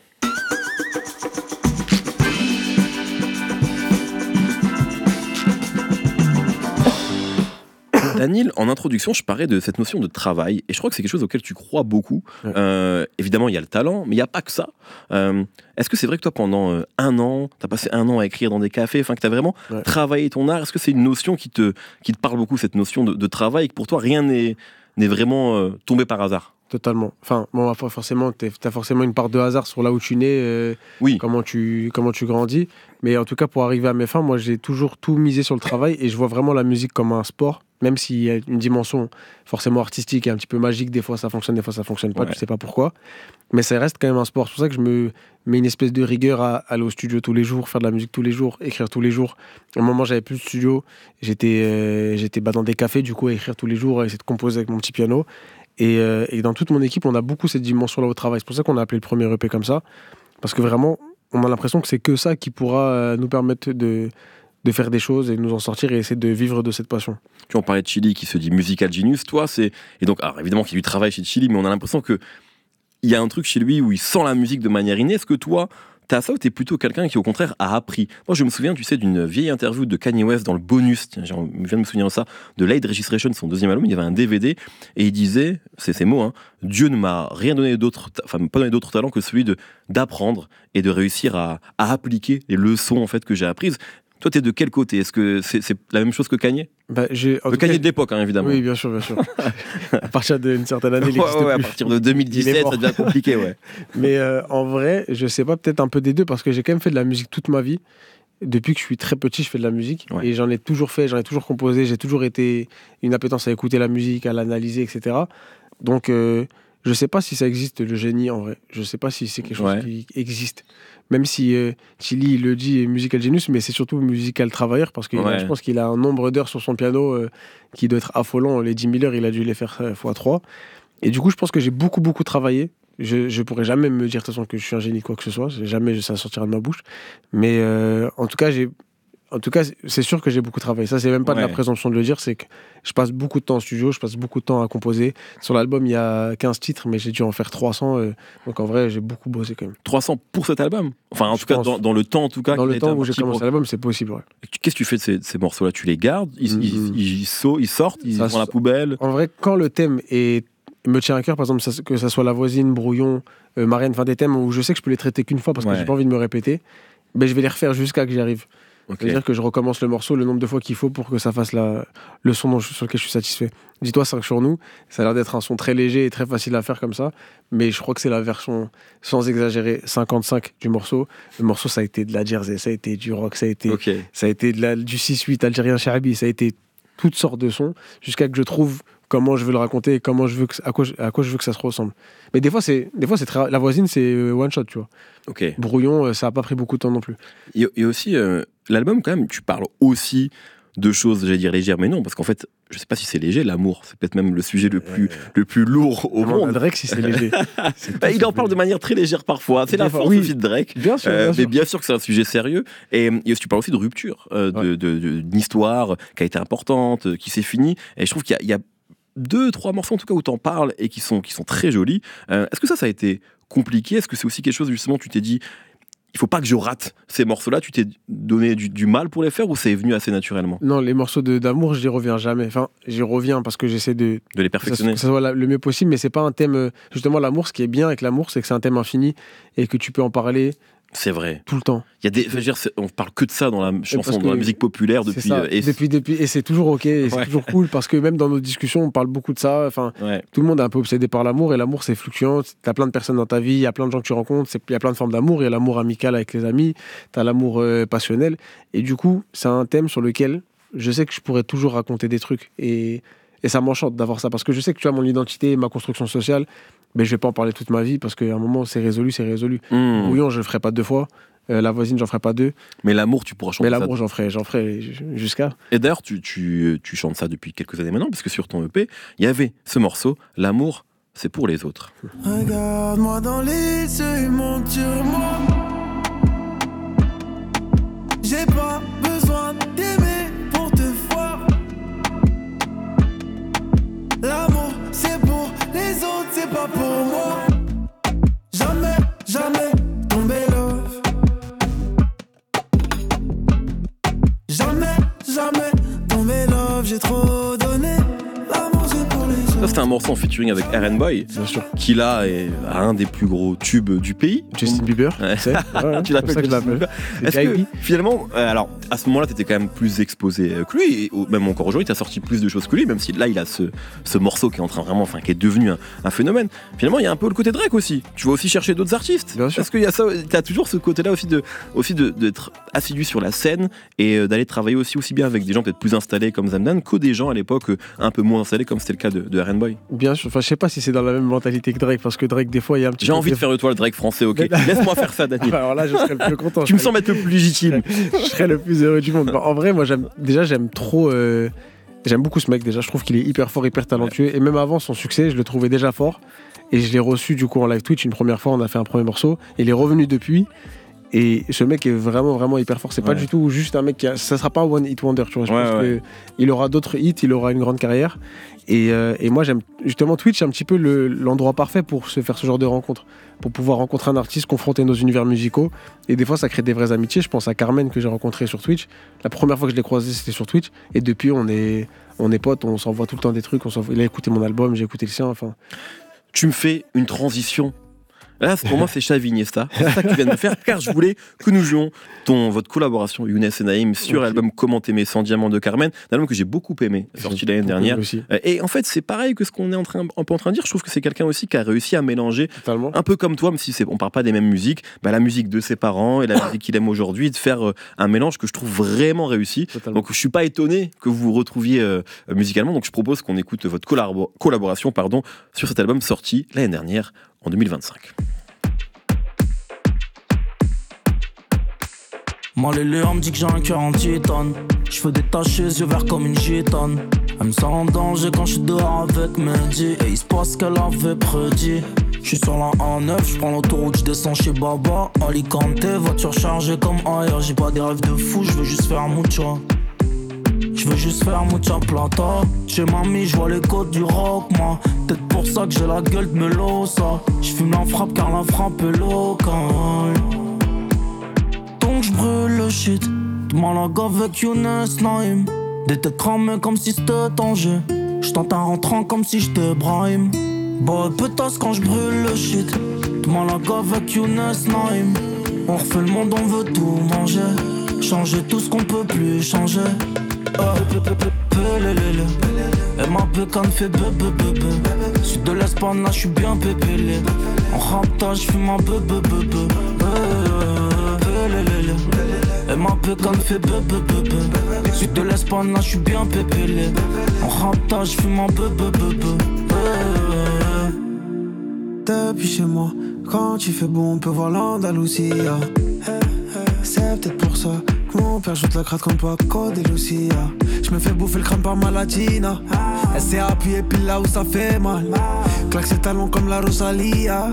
Daniel, en introduction, je parlais de cette notion de travail, et je crois que c'est quelque chose auquel tu crois beaucoup. Ouais. Euh, évidemment, il y a le talent, mais il n'y a pas que ça. Euh, Est-ce que c'est vrai que toi, pendant euh, un an, tu as passé un an à écrire dans des cafés, enfin que tu as vraiment Ouais. travaillé ton art? Est-ce que c'est une notion qui te, qui te parle beaucoup, cette notion de, de travail, et que pour toi, rien n'est n'est vraiment euh, tombé par hasard? Totalement. Enfin, bon, pas forcément, tu as forcément une part de hasard sur là où tu nais, euh, Oui. comment, tu, comment tu grandis. Mais en tout cas, pour arriver à mes fins, moi, j'ai toujours tout misé sur le travail et je vois vraiment la musique comme un sport, même s'il y a une dimension forcément artistique et un petit peu magique. Des fois, ça fonctionne, des fois, ça fonctionne pas, Ouais. tu sais pas pourquoi. Mais ça reste quand même un sport. C'est pour ça que je me mets une espèce de rigueur à aller au studio tous les jours, faire de la musique tous les jours, écrire tous les jours. À un moment, j'avais plus de studio. J'étais euh, j'étais bah, dans des cafés, du coup, à écrire tous les jours, à essayer de composer avec mon petit piano. Et, euh, et dans toute mon équipe, on a beaucoup cette dimension-là au travail. C'est pour ça qu'on a appelé le premier E P comme ça. Parce que vraiment, on a l'impression que c'est que ça qui pourra euh, nous permettre de, de faire des choses et de nous en sortir et essayer de vivre de cette passion. Tu en parlais de Chili qui se dit musical genius. Toi, c'est. Et donc, alors, évidemment qu'il y a du travail chez Chili, mais on a l'impression que il y a un truc chez lui où il sent la musique de manière innée. Est-ce que toi, t'as ça ou t'es plutôt quelqu'un qui, au contraire, a appris? Moi, je me souviens, tu sais, d'une vieille interview de Kanye West dans le bonus, tiens, je viens de me souvenir de ça, de Late Registration, son deuxième album. Il y avait un D V D et il disait, c'est ces mots, hein, Dieu ne m'a rien donné d'autre, ta- enfin, pas donné d'autre talent que celui de d'apprendre et de réussir à, à appliquer les leçons en fait que j'ai apprises. Toi, t'es de quel côté? Est-ce que c'est c'est la même chose que Kanye? Bah, j'ai, en Le tout cas, Kanye de l'époque, hein, évidemment. oui, bien sûr, bien sûr. À partir d'une certaine année, il Ouais, n'existe ouais, à plus. partir de deux mille Il est dix-sept, mort. ça devient compliqué, ouais. Mais euh, en vrai, je sais pas, peut-être un peu des deux, parce que j'ai quand même fait de la musique toute ma vie. Depuis que je suis très petit, je fais de la musique. Ouais. Et j'en ai toujours fait, j'en ai toujours composé. J'ai toujours été une appétence à écouter la musique, à l'analyser, et cetera. Donc, euh, je sais pas si ça existe, le génie, en vrai. Je sais pas si c'est quelque chose Ouais. qui existe. Même si euh, Chili, il le dit, musical genius, mais c'est surtout musical travailleur, parce que il a- Ouais. je pense qu'il a un nombre d'heures sur son piano euh, qui doit être affolant. Les dix mille heures, il a dû les faire euh, fois trois. Et du coup, je pense que j'ai beaucoup, beaucoup travaillé. Je, je pourrais jamais me dire de toute façon que je suis un génie quoi que ce soit. Jamais ça sortira de ma bouche. Mais euh, en tout cas, j'ai, en tout cas, c'est sûr que j'ai beaucoup travaillé. Ça, c'est même pas de la Ouais. présomption de le dire. C'est que je passe beaucoup de temps en studio, je passe beaucoup de temps à composer. Sur l'album, il y a quinze titres, mais j'ai dû en faire trois cents. euh, donc en vrai, j'ai beaucoup bossé quand même. trois cents pour cet album. Enfin, en Je tout cas, pense. dans, dans le temps, en tout cas. Dans qu'il a le été temps où j'ai imparti commencé pour- l'album, c'est possible. Ouais. Qu'est-ce que tu fais de ces, de ces morceaux-là? Tu les gardes? Ils, Mhm. ils, ils, ils sau- ils sortent? Ils Ça vont à la so- poubelle? En vrai, quand le thème est me tient à cœur, par exemple, ça- que ça soit La Voisine, Brouillon, euh, Marianne, enfin des thèmes où je sais que je peux les traiter qu'une fois parce que Ouais. j'ai pas envie de me répéter, ben, je vais les refaire jusqu'à que j'y arrive. Ok. C'est-à-dire que je recommence le morceau le nombre de fois qu'il faut pour que ça fasse la, le son dont je- sur lequel je suis satisfait. Dis-toi, cinq sur nous, ça a l'air d'être un son très léger et très facile à faire comme ça, mais je crois que c'est la version, sans exagérer, cinquante-cinq du morceau. Le morceau, ça a été de la jersey, ça a été du rock, ça a été, Ok. ça a été de la, du six huit algérien Shahabi, ça a été toutes sortes de sons, jusqu'à que je trouve comment je veux le raconter et comment je veux que, à, quoi je, à quoi je veux que ça se ressemble. Mais des fois, c'est, des fois, c'est très, La Voisine, c'est euh, one shot, tu vois. Ok. Brouillon, euh, ça a pas pris beaucoup de temps non plus. Et, et aussi, euh, l'album, quand même, tu parles aussi de choses, j'allais dire légères, mais non, parce qu'en fait, je sais pas si c'est léger, l'amour, c'est peut-être même le sujet le plus, le plus lourd au Demande à monde. Drake si c'est léger. C'est Bah, tout, il en c'est parle de léger. manière très légère parfois. C'est Des la fois, force oui. aussi de Drake. Bien sûr, Euh, bien mais sûr. bien sûr que c'est un sujet sérieux. Et, et tu parles aussi de rupture, euh, de, Ouais. de- de- d'une histoire qui a été importante, euh, qui s'est finie. Et je trouve qu'il y a, il y a deux, trois morceaux en tout cas où tu en parles et qui sont, qui sont très jolis. Euh, est-ce que ça, ça a été compliqué? Est-ce que c'est aussi quelque chose, justement, tu t'es dit, il faut pas que je rate ces morceaux-là? Tu t'es donné du, du mal pour les faire ou c'est venu assez naturellement Non, les morceaux de- d'amour, je n'y reviens jamais. Enfin, j'y reviens parce que j'essaie de de les que ça, perfectionner? que ça soit la- le mieux possible, mais c'est pas un thème. euh, Justement, l'amour, ce qui est bien avec l'amour, c'est que c'est un thème infini et que tu peux en parler C'est vrai. Tout le temps. Il y a des, je veux dire, on parle que de ça dans la chanson, dans la musique populaire depuis. Ça, euh, et depuis, depuis, et c'est toujours ok, et c'est Ouais. toujours cool parce que même dans nos discussions, on parle beaucoup de ça. Enfin, ouais. tout le monde est un peu obsédé par l'amour et l'amour c'est fluctuant. T'as plein de personnes dans ta vie, il y a plein de gens que tu rencontres, il y a plein de formes d'amour. Il y a l'amour amical avec les amis, t'as l'amour euh, passionnel. Et du coup, c'est un thème sur lequel je sais que je pourrais toujours raconter des trucs et, et ça m'enchante d'avoir ça parce que je sais que tu as mon identité, ma construction sociale, mais je vais pas en parler toute ma vie parce qu'à un moment c'est résolu, c'est résolu. Mmh. Bouillon, je le ferai pas deux fois. Euh, la voisine, j'en ferai pas deux. Mais l'amour, tu pourras chanter Mais ça. l'amour, j'en ferai, j'en ferai jusqu'à. Et d'ailleurs, tu, tu, tu chantes ça depuis quelques années maintenant, parce que sur ton E P, il y avait ce morceau, l'amour, c'est pour les autres. Regarde-moi dans les yeux, monte sur moi. J'ai pas besoin d'aimer pour te voir. L'amour, c'est pour les autres, c'est pas pour moi. Jamais, jamais tomber love. Jamais, jamais tomber love, j'ai trop donné. L'amour, c'est pour les autres. Ça, c'était un morceau en featuring avec R and Boy, Bien sûr. qui là est un des plus gros tubes du pays. Justin Bieber, Ouais. tu sais. Ouais, Tu c'est pour ça l'appelles que je Justin l'appelle. Est-ce C'est que Guy. finalement, euh, alors à ce moment-là, t'étais quand même plus exposé euh, que lui, et au- même encore aujourd'hui, t'as sorti plus de choses que lui, même si là, il a ce, ce morceau qui est en train vraiment, enfin, qui est devenu un, un phénomène. Finalement, il y a un peu le côté Drake aussi. Tu vas aussi chercher d'autres artistes. Bien sûr. Est-ce qu'il y a ça, t'as toujours ce côté-là aussi de, aussi de d'être assidu sur la scène et euh, d'aller travailler aussi aussi bien avec des gens peut-être plus installés comme Zamdan que des gens à l'époque euh, un peu moins installés comme c'était le cas de, de R and Boy. Bien sûr. Enfin, je sais pas si c'est dans la même mentalité que Drake, parce que Drake, des fois, il y a un petit J'ai côté- envie de faire de toi le Drake français, ok. Laisse-moi faire ça, Daniel. Alors là, je serais le plus content. Tu me Je sens mettre le plus légitime. je serais le plus heureux du monde. Bah, en vrai, moi, j'aime, déjà, j'aime trop. euh, J'aime beaucoup ce mec déjà. Je trouve qu'il est hyper fort, hyper talentueux. Et même avant son succès, je le trouvais déjà fort. Et je l'ai reçu du coup en live Twitch une première fois. On a fait un premier morceau. Et il est revenu depuis. Et ce mec est vraiment, vraiment hyper fort. C'est pas Ouais. du tout juste un mec qui a... Ça sera pas un one hit wonder, tu vois. Je Ouais, pense ouais. qu'il aura d'autres hits, il aura une grande carrière. Et, euh, et moi, j'aime justement Twitch, c'est un petit peu le- l'endroit parfait pour se faire ce genre de rencontre. Pour pouvoir rencontrer un artiste, confronter nos univers musicaux. Et des fois, ça crée des vraies amitiés. Je pense à Carmen que j'ai rencontré sur Twitch. La première fois que je l'ai croisé, c'était sur Twitch. Et depuis, on est, on est potes, on s'envoie tout le temps des trucs. On s'envoie- il a écouté mon album, j'ai écouté le sien. Enfin, Tu me fais une transition. Là, pour moi, c'est Xavi Iniesta. C'est ça que tu viens de me faire, car je voulais que nous jouions ton, votre collaboration, Younes et Naïm, sur Ok. l'album Comment t'aimer sans diamant de Carmen, un album que j'ai beaucoup aimé, sorti l'année beaucoup dernière. aussi, Euh, Et en fait, c'est pareil que ce qu'on est en train, un peu en train de dire. Je trouve que c'est quelqu'un aussi qui a réussi à mélanger, totalement. un peu comme toi, même si c'est, on parle pas des mêmes musiques, bah, la musique de ses parents et la musique qu'il aime aujourd'hui, de faire euh, un mélange que je trouve vraiment réussi. Totalement. Donc je suis pas étonné que vous vous retrouviez euh, musicalement. Donc je propose qu'on écoute votre collabo- collaboration pardon, sur cet album sorti l'année dernière, en deux mille vingt-cinq. Mal élevé, on me dit que j'ai un cœur en titane. Je fais des taches, yeux verts comme une gitane. Elle me sent en danger quand je suis dehors avec Mehdi. Et il se passe qu'elle avait prédit. Je suis sur la A neuf, je prends l'autoroute, je descends chez Baba. Alicante, voiture chargée comme ailleurs. J'ai pas des rêves de fou, je veux juste faire mucha. Je veux juste faire mucha plata. Chez mamie, je vois les côtes du rock, moi. Peut-être pour ça que j'ai la gueule de Melosa. Je fume la frappe car la frappe est locale. Donc j'brûle le shit. Malaga avec Younes Naïm. Des têtes cramées comme si c'était Tanger. J'tente un rentrant comme si j'étais Brahim. Bah pétasse quand j'brûle le shit. Malaga avec Younes Naïm. On refait le monde, on veut tout manger. Changer tout ce qu'on peut plus changer. Pelelele. Et ma pécane fait bebe bebe. Sud de l'Espagne là j'suis bien pépélé. En rapta j'fume un bebe bebe. Pelelele. Et ma pécane fait bebe bebe. Sud de l'Espagne là j'suis bien pépélé. En rapta j'fume un bebe bebe. Depuis chez moi, quand il fait bon, on peut voir l'Andalousie. C'est peut-être pour ça que mon père joue de la gratte comme Paco de Lucia. Je me fais bouffer le crâne par ma latina. Elle s'est appuyée pile là où ça fait mal. Claque ses talons comme la Rosalia.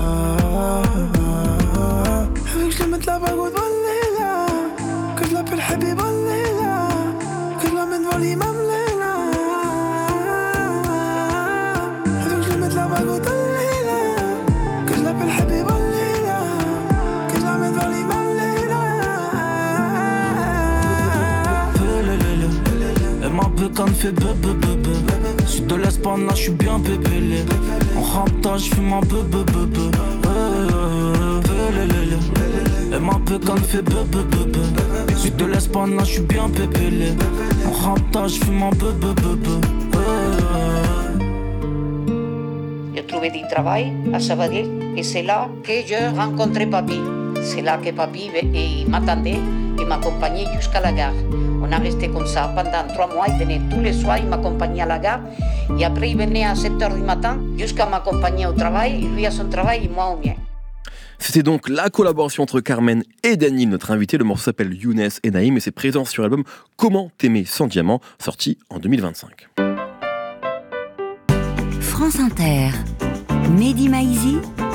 Elle veut que je lui mette la bague au doigt Leila. Que je l'appelle Habiba Leila. Que je l'amène devant l'imam Leila. Elle veut que je lui mette la bague au doigt Leila. Que je l'appelle Habiba Leila. Que je l'amène devant l'imam Leila. Pelelele. Et ma pécane fait bebe bebe. Sud de l'Espagne là j'suis bien pépélé. En rapta j'fume un bebe bebe. Pelelele. Et peu comme fait be be be be. Sud de l'Espagne, là j'suis bien pépélé. En rapta, j'fume un peu be be be. J'ai trouvé du travail à Sabadell et c'est là que je rencontrais Papy. C'est là que Papy il m'attendait et m'accompagnait jusqu'à la gare. On a resté comme ça pendant trois mois, il venait tous les soirs, il m'accompagnait à la gare. Et après, il venait à sept heures du matin jusqu'à m'accompagner au travail, lui à son travail et moi au mien. C'était donc la collaboration entre Carmen et Daniel, notre invité. Le morceau s'appelle Younes et Naïm et c'est présent sur l'album Comment t'aimer sans diamant, sorti en deux mille vingt-cinq. France Inter, Mehdi Maizi,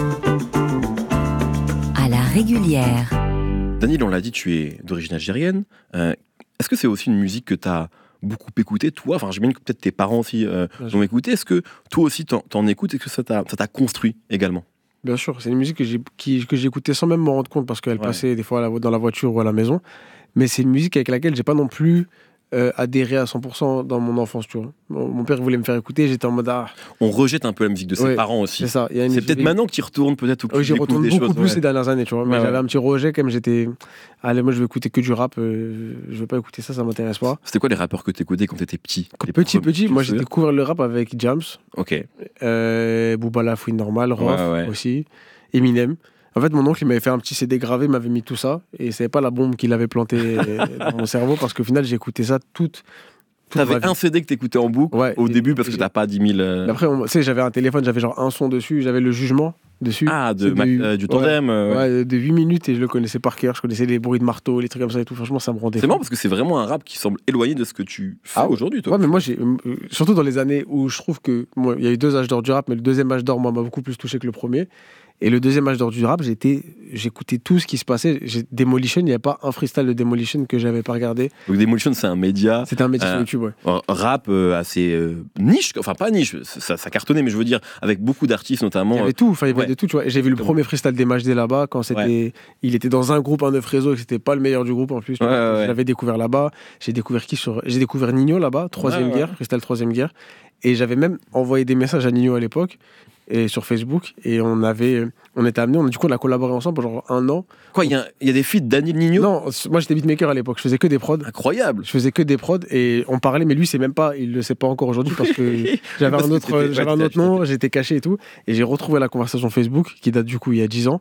à la régulière. Daniel, on l'a dit, tu es d'origine algérienne. Euh, est-ce que c'est aussi une musique que tu as beaucoup écouté, toi? Enfin, j'imagine que peut-être tes parents aussi euh, l'ont écouté. Est-ce que toi aussi t'en, t'en écoutes? Est-ce que ça t'a, ça t'a construit également? Bien sûr, c'est une musique que, j'ai, qui, que j'écoutais sans même m'en rendre compte parce qu'elle ouais. passait des fois à la, dans la voiture ou à la maison. Mais c'est une musique avec laquelle j'ai pas non plus euh, adhéré à cent pour cent dans mon enfance, tu vois. Mon, mon père voulait me faire écouter, j'étais en mode ah. On rejette un peu la musique de ses ouais, parents aussi. C'est ça. Y a une c'est peut-être vie... maintenant que tu y retournes, peut-être, ou que oui, tu j'y écoutes retourne des beaucoup choses. plus Ouais. ces dernières années, tu vois. Mais ouais, j'avais ouais. un petit rejet comme j'étais. Allez, moi je veux écouter que du rap, euh, je veux pas écouter ça, ça m'intéresse pas. C'était quoi les rappeurs que t'écoutais quand t'étais petit? Petit, petit, moi j'ai découvert le rap avec Jams. Ok. Euh, Booba La Fouine Normale, Rof ouais, ouais. aussi, Eminem. En fait, mon oncle, il m'avait fait un petit C D gravé, il m'avait mis tout ça, et c'est pas la bombe qu'il avait plantée dans mon cerveau, parce qu'au final, j'ai écouté ça toute. toute T'avais un C D que t'écoutais en boucle ouais, au début, parce que t'as pas dix mille. Euh... Après, tu sais, j'avais un téléphone, j'avais genre un son dessus, j'avais le jugement dessus. Ah, de ma... du... euh, du tandem. Ouais, euh... ouais, de huit minutes, et je le connaissais par cœur, je connaissais les bruits de marteau, les trucs comme ça et tout. Franchement, ça me rendait. C'est marrant parce que c'est vraiment un rap qui semble éloigné de ce que tu fais ah, aujourd'hui, toi. Ouais, mais moi, j'ai, surtout dans les années où je trouve que. Moi, il y a eu deux âges d'or du rap, mais le deuxième âge d'or, moi, m'a beaucoup plus touché que le premier. Et le deuxième âge d'or du rap, j'étais, j'écoutais tout ce qui se passait. J'ai, Demolition, il n'y avait pas un freestyle de Demolition que j'avais pas regardé. Donc Demolition, c'est un média. C'était un média euh, sur YouTube, ouais. Rap euh, assez euh, niche, enfin pas niche, ça, ça cartonnait, mais je veux dire, avec beaucoup d'artistes notamment. Il y avait tout, enfin il y avait ouais. de tout, tu vois. Et j'ai vu le premier freestyle d'M H D là-bas, quand c'était, ouais. il était dans un groupe, un neuf réseau, et que c'était pas le meilleur du groupe en plus. Ouais, ouais, je ouais. l'avais découvert là-bas. J'ai découvert qui sur... J'ai découvert Nino là-bas, troisième ouais, guerre, ouais. freestyle troisième guerre. Et j'avais même envoyé des messages à Nino à l'époque. Et sur Facebook, et on avait, on était amenés, on, du coup on a collaboré ensemble pendant genre un an. Quoi, il y, y a des feats Daniel Nino? Non, moi j'étais beatmaker à l'époque, je faisais que des prods. Incroyable. Je faisais que des prods et on parlait, mais lui c'est même pas, il le sait pas encore aujourd'hui parce que j'avais parce un autre, que j'avais ouais, un autre nom, j'étais caché et tout, et j'ai retrouvé la conversation Facebook qui date du coup il y a dix ans.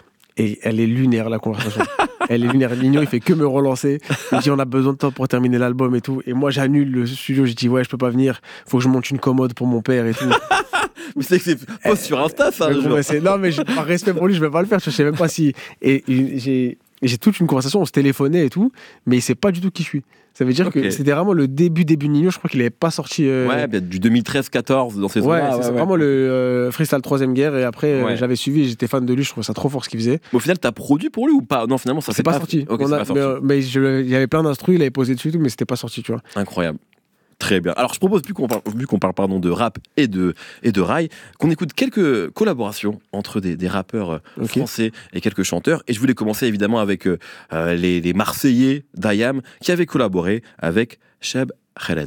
Et elle est lunaire, la conversation. Elle est lunaire. Nino, il fait que me relancer. Il dit, on a besoin de toi pour terminer l'album et tout. Et moi, j'annule le studio. Je dis, ouais, je peux pas venir. Faut que je monte une commode pour mon père et tout. Mais c'est que c'est post sur Insta, ça. Mais bon, c'est... Non, mais je... par respect pour lui, je vais pas le faire. Je sais même pas si. Et j'ai, j'ai toute une conversation. On se téléphonait et tout. Mais il sait pas du tout qui je suis. Ça veut dire okay. que c'était vraiment le début, début de Nino. Je crois qu'il avait pas sorti. Euh... Ouais, bien du deux mille treize quatorze dans ces ouais, zones-là. c'est ouais, ouais. ouais. vraiment le euh, freestyle troisième guerre. Et après, ouais. euh, j'avais suivi. J'étais fan de lui. Je trouvais ça trop fort ce qu'il faisait. Mais au final, t'as produit pour lui ou pas? Non, finalement, ça c'est pas, pas sorti. Okay, On c'est a... pas sorti. Mais, mais je... il y avait plein d'instrus. Il avait posé dessus et tout, mais c'était pas sorti, tu vois. Incroyable. Très bien. Alors, je propose, vu qu'on parle, vu qu'on parle pardon, de rap et de, et de rail, qu'on écoute quelques collaborations entre des, des rappeurs okay. français et quelques chanteurs. Et je voulais commencer évidemment avec euh, les, les Marseillais d'Ayam qui avaient collaboré avec Cheb Khaled.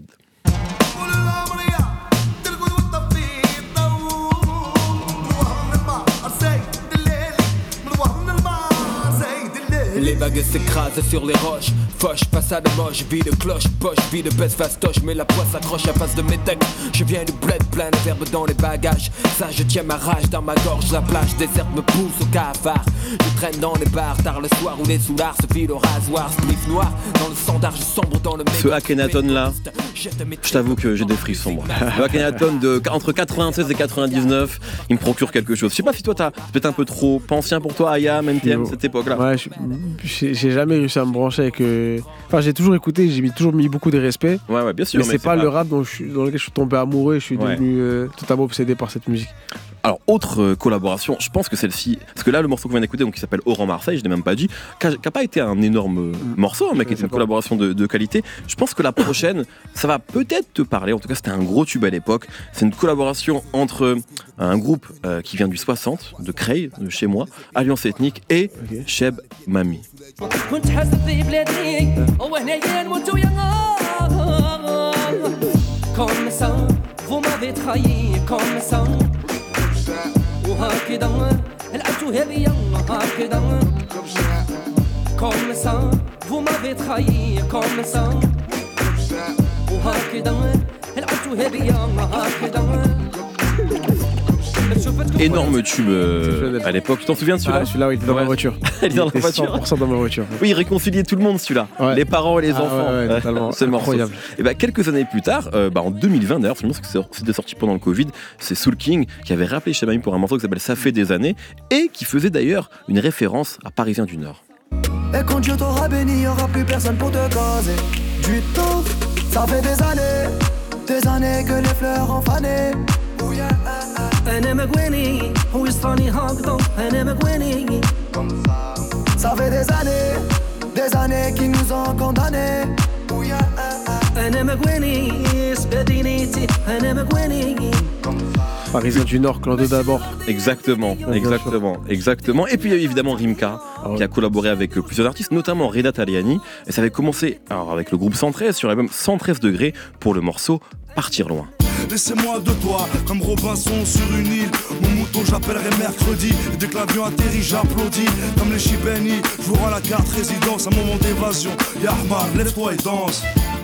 Les vagues s'écrasent sur les roches. Foche, passade moche, vie de cloche, poche, vie de baisse fastoche. Mais la poisse s'accroche à face de mes textes. Je viens du bled, plein de verbes dans les bagages. Ça, je tiens ma rage dans ma gorge. La plage déserte me pousse au cafard. Je traîne dans les bars, tard le soir où les soulards se filent au rasoir. Spliff noir, dans le standard, je sombre dans le mec. Ce Akhenaton là, je t'avoue que j'ai des frissons. Moi. Le Akhenaton de entre quatre-vingt-seize et quatre-vingt-dix-neuf, il me procure quelque chose. Je sais pas si toi, t'as peut-être un peu trop ancien pour toi, Ayam, M T M, cette époque-là. Ouais, je... J'ai, j'ai jamais réussi à me brancher avec. Euh... Enfin, j'ai toujours écouté, j'ai mis, toujours mis beaucoup de respect. Ouais, ouais, bien sûr. Mais, mais c'est, c'est pas, pas le rap dont je suis, dans lequel je suis tombé amoureux et je suis ouais. devenu euh, totalement obsédé par cette musique. Alors, autre euh, collaboration, je pense que celle-ci. Parce que là, le morceau qu'on vient d'écouter, donc, qui s'appelle Oran Marseille, je l'ai même pas dit, qui n'a pas été un énorme euh, mmh. morceau, hein, mais qui était une collaboration de, de qualité. Je pense que la prochaine, ça va peut-être te parler. En tout cas, c'était un gros tube à l'époque. C'est une collaboration entre euh, un groupe euh, qui vient du soixante, de Creil, de chez moi, Alliance Ethnique, et okay. Cheb Mami. كنت حاسس ببلادي وهنايا نموت ويا comme ça vous m'avez trahi comme ça وهكذا لعبتوا هذيا هكذا comme ça, vous m'avez trahi comme ça. وهكذا لعبتوها بيا هكذا. Énorme tube euh, à l'époque. Tu t'en souviens de celui-là? Ah, celui-là, oui, il était dans ouais. ma voiture. Il était dans la cent pour cent voiture. dans ma voiture. Oui, il réconciliait tout le monde celui-là. Ouais. Les parents et les ah, enfants. Ouais, ouais, totalement. Ce morceau. Incroyable. Et bah, quelques années plus tard, euh, bah, en deux mille vingt d'ailleurs, c'était sorti pendant le Covid, c'est Soul King qui avait rappelé Shabani pour un morceau qui s'appelle Ça fait des années et qui faisait d'ailleurs une référence à Parisien du Nord. Et quand Dieu t'aura béni, il n'y aura plus personne pour te causer du temps. Ça fait des années, des années que les fleurs ont fané. Oh yeah, أنا مقويني ويصفاني هكذا أنا مقويني. ça fait des années, des années qui nous ont condamnés. Oh yeah, أنا مقويني سبدينيتي أنا مقويني. Parisien du Nord, Clando d'abord. Exactement, Ouais, exactement, exactement. Et puis il y a évidemment Rimka Ah ouais. qui a collaboré avec euh, plusieurs artistes, notamment Reda Taliani. Et ça avait commencé alors, avec le groupe cent treize sur l'album cent treize degrés pour le morceau Partir loin. Laissez-moi de toi, comme Robinson sur une île. Mon mouton j'appellerai mercredi. Et dès que l'avion atterrit j'applaudis. Comme les Chibeni, je vous rends la carte résidence. Un moment d'évasion, Yahman, lève-toi et danse.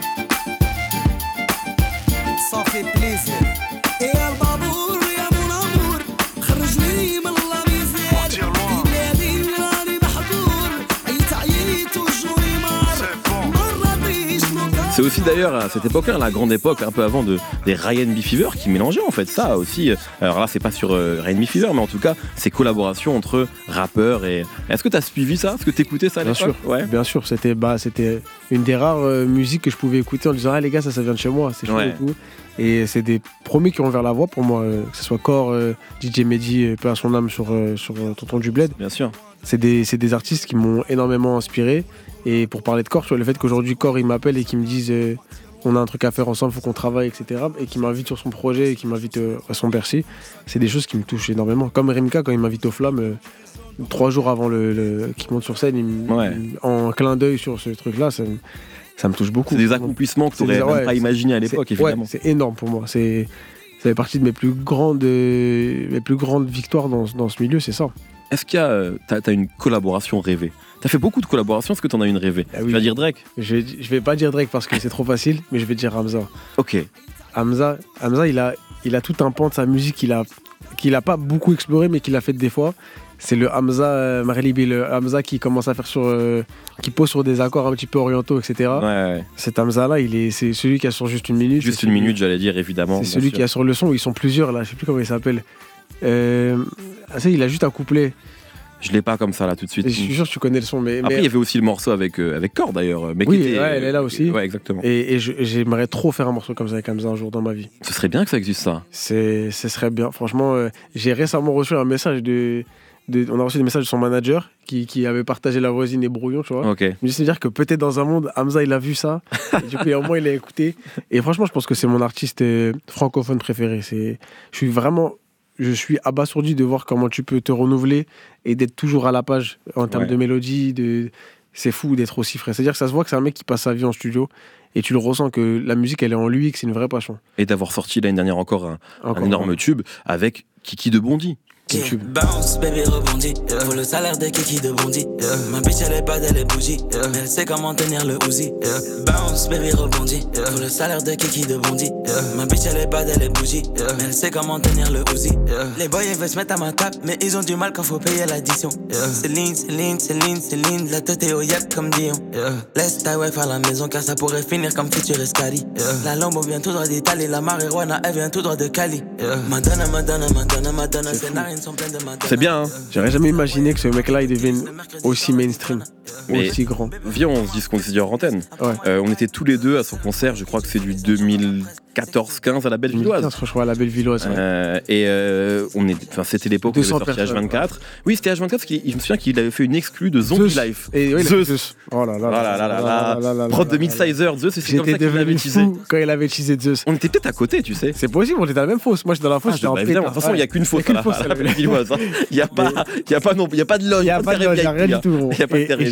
ça fait plaisir. Et al babour, ya mon amour, خرجني من la misère. Partir loin. بلادي راني محظور. عييت عييت وجوني مار. C'est bon. مرة طيش مطار. C'est aussi d'ailleurs à cette époque-là, la grande époque, un peu avant de, des Ryan B Fever, qui mélangeaient en fait ça aussi. Alors là, c'est pas sur euh, Ryan B Fever, mais en tout cas, ces collaborations entre rappeurs et. Est-ce que t'as suivi ça? Est-ce que t'écoutais ça à Bien l'époque? sûr, Ouais. bien sûr, c'était bah, c'était une des rares euh, musiques que je pouvais écouter en disant ah les gars ça ça vient de chez moi, c'est chaud Ouais. et tout. Et c'est des premiers qui ont ouvert la voie pour moi, euh, que ce soit Core, euh, D J Mehdi, euh, peu à son âme sur euh, sur euh, Tonton du Bled. Bien sûr. C'est des c'est des artistes qui m'ont énormément inspiré. Et pour parler de Core, tu vois, le fait qu'aujourd'hui Core il m'appelle et qu'il me dise euh, on a un truc à faire ensemble, faut qu'on travaille, et cetera. Et qu'il m'invite sur son projet et qu'il m'invite euh, à son Bercy, c'est des choses qui me touchent énormément. Comme Rimka quand il m'invite aux Flammes. Euh, Trois jours avant le, le qu'il monte sur scène, il me- Ouais. il- en clin d'œil sur ce truc-là, ça, me- ça me touche beaucoup. C'est des accomplissements que C'est t'aurais des- même ouais, pas c'est- imaginé à C'est- l'époque, ouais, évidemment. c'est énorme pour moi. C'est, ça fait partie de mes plus grandes, euh, mes plus grandes victoires dans, dans ce milieu, c'est ça. Est-ce qu'il y a. euh, T'as t'as une collaboration rêvée? T'as fait beaucoup de collaborations, est-ce que t'en as une rêvée? Ah oui. Tu vas dire Drake? Je vais, je vais pas dire Drake parce que c'est trop facile, mais je vais dire Hamza. Ok. Hamza, Hamza il, a, il a tout un pan de sa musique qu'il a, qu'il a pas beaucoup exploré, mais qu'il a fait des fois. C'est le Hamza, euh, Marilibi, le Hamza qui commence à faire sur. Euh, qui pose sur des accords un petit peu orientaux, et cetera. Ouais, ouais. Cet Hamza-là, il est, c'est celui qui a sur juste une minute. Juste c'est une celui- minute, j'allais dire, évidemment. C'est bien celui sûr. qui a sur le son, où ils sont plusieurs là, je sais plus comment il s'appelle. Euh, ah, ça, il a juste un couplet. Je l'ai pas comme ça là tout de suite. Et je suis sûr que tu connais le son, mais. Après, mais- il y avait aussi le morceau avec, euh, avec Core d'ailleurs. Mais Oui, qui était, ouais, elle est là aussi. Ouais, exactement. Et, et je- j'aimerais trop faire un morceau comme ça avec Hamza un jour dans ma vie. Ce serait bien que ça existe ça. C'est, ce serait bien. Franchement, euh, j'ai récemment reçu un message de, de- On a reçu des messages de son manager qui, qui avait partagé La Voisine et Brouillon, tu vois. Ok. Je me dis, c'est-à-dire que peut-être dans un monde, Hamza, il a vu ça. Et du coup, au moins, il a écouté. Et franchement, je pense que c'est mon artiste euh, francophone préféré. C'est, je suis vraiment... Je suis abasourdi de voir comment tu peux te renouveler et d'être toujours à la page en termes Ouais. de mélodie. De... C'est fou d'être aussi frais. C'est-à-dire que ça se voit que c'est un mec qui passe sa vie en studio et tu le ressens que la musique, elle est en lui et que c'est une vraie passion. Et d'avoir sorti l'année dernière encore un, Encore un énorme tube avec Kiki de Bondy. Yeah. Bounce, baby, rebondis. Yeah. Faut le salaire de Kiki de Bondy. Yeah. Ma bitch, elle est bad, elle est bougie. Yeah. Mais elle sait comment tenir le Uzi. Yeah. Bounce, baby, rebondis. Yeah. Faut le salaire de Kiki de Bondy. Yeah. Ma bitch, elle est bad, elle est bougie. Yeah. Mais elle sait comment tenir le Uzi. Yeah. Les boys, ils veulent se mettre à ma table, mais ils ont du mal quand faut payer l'addition. Yeah. Céline, Céline, Céline, Céline. La tête est au yak comme Dion. Yeah. Laisse ta wife à la maison car ça pourrait finir comme Future Escali. Yeah. La Lambo vient tout droit d'Italie. La marijuana, elle vient tout droit de Cali. Yeah. Madonna, Madonna, Madonna, Madonna, c'est narines sont pleines de Madonna. C'est bien, hein. J'aurais jamais imaginé que ce mec-là, il devienne aussi mainstream, Mais- aussi grand. Viens, on se dit ce qu'on s'est dit en antenne. Ouais. Euh, on était tous les deux à son concert, je crois que c'est du deux mille quatorze quinze à la Bellevilloise. Franchement, à la Bellevilloise. Ouais. Euh, et euh, on est, enfin, c'était l'époque où il avait deux cents sorti personnes, H vingt-quatre. Oui, c'était H vingt-quatre parce que je me souviens qu'il avait fait une exclue de Zombie Zeus. Life. Et oui, il a Zeus. fait Zeus. Oh là là. Oh là là là là. là là Prod là de là là. Midsizer, Zeus, et c'est comme J'étais ça qu'il l'avait devenu teasé. fou quand il avait teasé Zeus. On était peut-être à côté, tu sais. C'est possible, on était dans la même fosse. Moi, j'étais dans la fosse, Ah, j'étais en bah, évidemment. De pétard. toute façon, il n'y a qu'une faute Il y à a la, qu'une à la fausse, Bellevilloise. hein. Il n'y a pas, il y a pas non, il y a pas de loge. Il n'y a pas de terrain il y a V I P, rien hein. du tout, gros. Il y a pas de Et- terrain et V I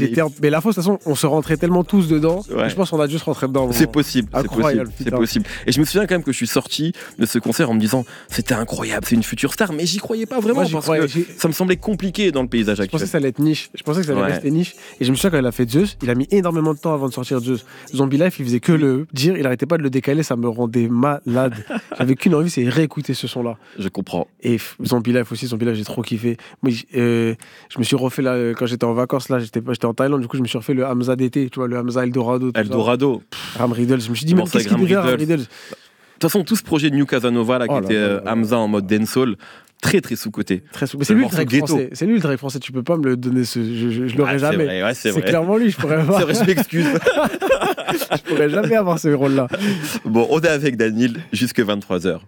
j'étais en... Mais la fausse, de toute façon, on se rentrait tellement tous dedans. Ouais. Je pense qu'on a juste rentré dedans. C'est possible, c'est Incroyable, possible, c'est possible. Et je me souviens quand même que je suis sorti de ce concert en me disant c'était incroyable, c'est une future star, mais j'y croyais pas vraiment. Moi, parce croyais, que j'ai... ça me semblait compliqué dans le paysage je actuel. Je pensais que ça allait être niche. Je pensais que ça allait ouais. rester niche. Et je me souviens quand il a fait Zeus, il a mis énormément de temps avant de sortir Zeus. Zombie Life, il faisait que le dire, il arrêtait pas de le décaler, ça me rendait malade. J'avais qu'une envie, c'est réécouter ce son-là. Je comprends. Et Zombie Life aussi, Zombie Life, j'ai trop kiffé. Moi, euh, je me suis refait là quand j'étais en vacances là, j'étais, j'étais en Thaïlande, du coup je me suis refait le Hamza d'été, tu vois, le Hamza Eldorado. Eldorado. Ram Riddle, je me suis dit même qu'est-ce qu'il devait Ram Riddle. De toute façon, tout ce projet de New Casanova là, oh qui là était là, là, là. Hamza en mode dancehall, très très sous-côté. Très sous. Mais c'est lui le Drake français. C'est lui le Drake français. Tu peux pas me le donner. Ce... Je, je, je l'aurais ah, jamais. Vrai, ouais, c'est c'est clairement lui. Je pourrais pas. C'est vrai, je m'excuse. Je pourrais jamais avoir ce rôle-là. Bon, on est avec Daniel jusque vingt-trois heures.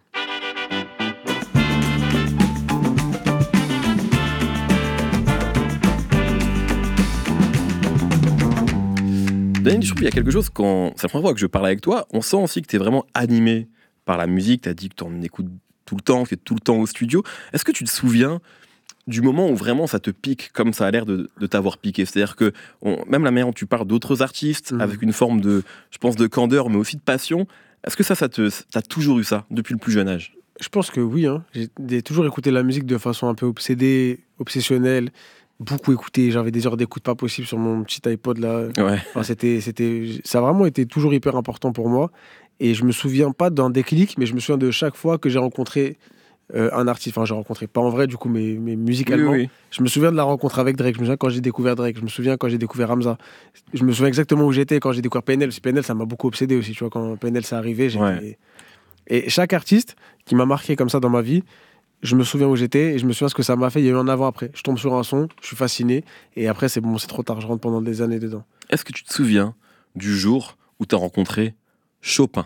Daniel, je trouve qu'il y a quelque chose quand c'est la première fois que je parle avec toi, on sent aussi que tu es vraiment animé par la musique. Tu as dit que tu en écoutes tout le temps, que tu es tout le temps au studio. Est-ce que tu te souviens du moment où vraiment ça te pique comme ça a l'air de, de t'avoir piqué? C'est-à-dire que on, même la manière dont tu parles d'autres artistes, mmh. avec une forme de, je pense, de candeur, mais aussi de passion, est-ce que ça, ça te, t'as toujours eu ça depuis le plus jeune âge? Je pense que oui. Hein. J'ai, j'ai toujours écouté la musique de façon un peu obsédée, obsessionnelle. Beaucoup écouté, j'avais des heures d'écoute pas possible sur mon petit iPod là. Ouais. Enfin, c'était, c'était, ça a vraiment été toujours hyper important pour moi. Et je me souviens pas d'un déclic, mais je me souviens de chaque fois que j'ai rencontré euh, un artiste. Enfin, j'ai rencontré pas en vrai du coup, mais, mais musicalement. Oui, oui. Je me souviens de la rencontre avec Drake. Je me souviens quand j'ai découvert Drake. Je me souviens quand j'ai découvert Hamza. Je me souviens exactement où j'étais quand j'ai découvert P N L. Parce que P N L, ça m'a beaucoup obsédé aussi. Tu vois, quand P N L s'est arrivé, j'étais. Ouais. Et chaque artiste qui m'a marqué comme ça dans ma vie. Je me souviens où j'étais et je me souviens ce que ça m'a fait. Il y a eu un avant-après. Je tombe sur un son, je suis fasciné et après c'est bon, c'est trop tard, je rentre pendant des années dedans. Est-ce que tu te souviens du jour où tu as rencontré Chopin?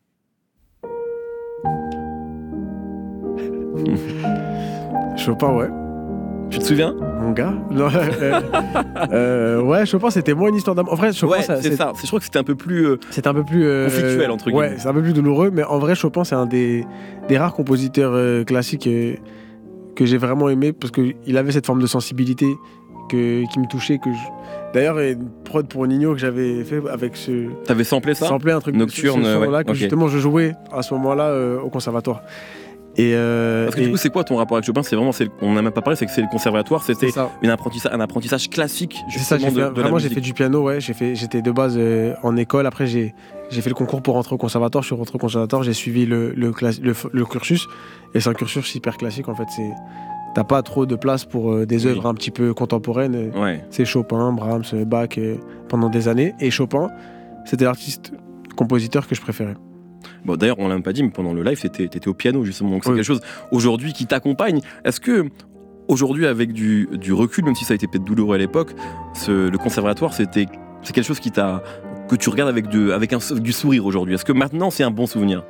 Chopin, ouais. Tu te souviens? Mon gars non, euh, euh, ouais, Chopin, c'était moins une histoire d'amour. En vrai, Chopin, ouais, ça, c'est, c'est ça. Je crois que c'était un peu plus. Euh, c'était un peu plus. Euh, conflictuel, entre guillemets. Ouais, c'est un peu plus douloureux, mais en vrai, Chopin, c'est un des, des rares compositeurs euh, classiques euh, que j'ai vraiment aimé parce qu'il avait cette forme de sensibilité que, qui me touchait. Que je... D'ailleurs, il y a une prod pour Nino que j'avais fait avec ce. T'avais samplé ça? Samplé un truc Nocturne, ce, ce son-là, ouais, que okay. justement je jouais à ce moment-là euh, au conservatoire. Et euh, Parce que et... du coup, c'est quoi ton rapport avec Chopin? C'est vraiment, c'est le... on n'a même pas parlé, c'est que c'est le conservatoire, c'était une apprentissage, un apprentissage classique. C'est ça, j'ai de, fait, de vraiment, j'ai fait du piano, ouais. J'ai fait, j'étais de base euh, en école. Après, j'ai, j'ai fait le concours pour rentrer au conservatoire. Je suis rentré au conservatoire, j'ai suivi le, le, classi- le, le cursus. Et c'est un cursus hyper classique, en fait. C'est, t'as pas trop de place pour euh, des œuvres oui. un petit peu contemporaines. Ouais. C'est Chopin, Brahms, Bach euh, pendant des années. Et Chopin, c'était l'artiste compositeur que je préférais. Bon, d'ailleurs, on l'a même pas dit, mais pendant le live, t'étais, t'étais au piano, justement. Donc, c'est oui. quelque chose, aujourd'hui, qui t'accompagne. Est-ce que, aujourd'hui, avec du, du recul, même si ça a été peut-être douloureux à l'époque, ce, le conservatoire, c'était, c'est quelque chose qui t'a, que tu regardes avec, de, avec un, du sourire aujourd'hui? Est-ce que maintenant, c'est un bon souvenir?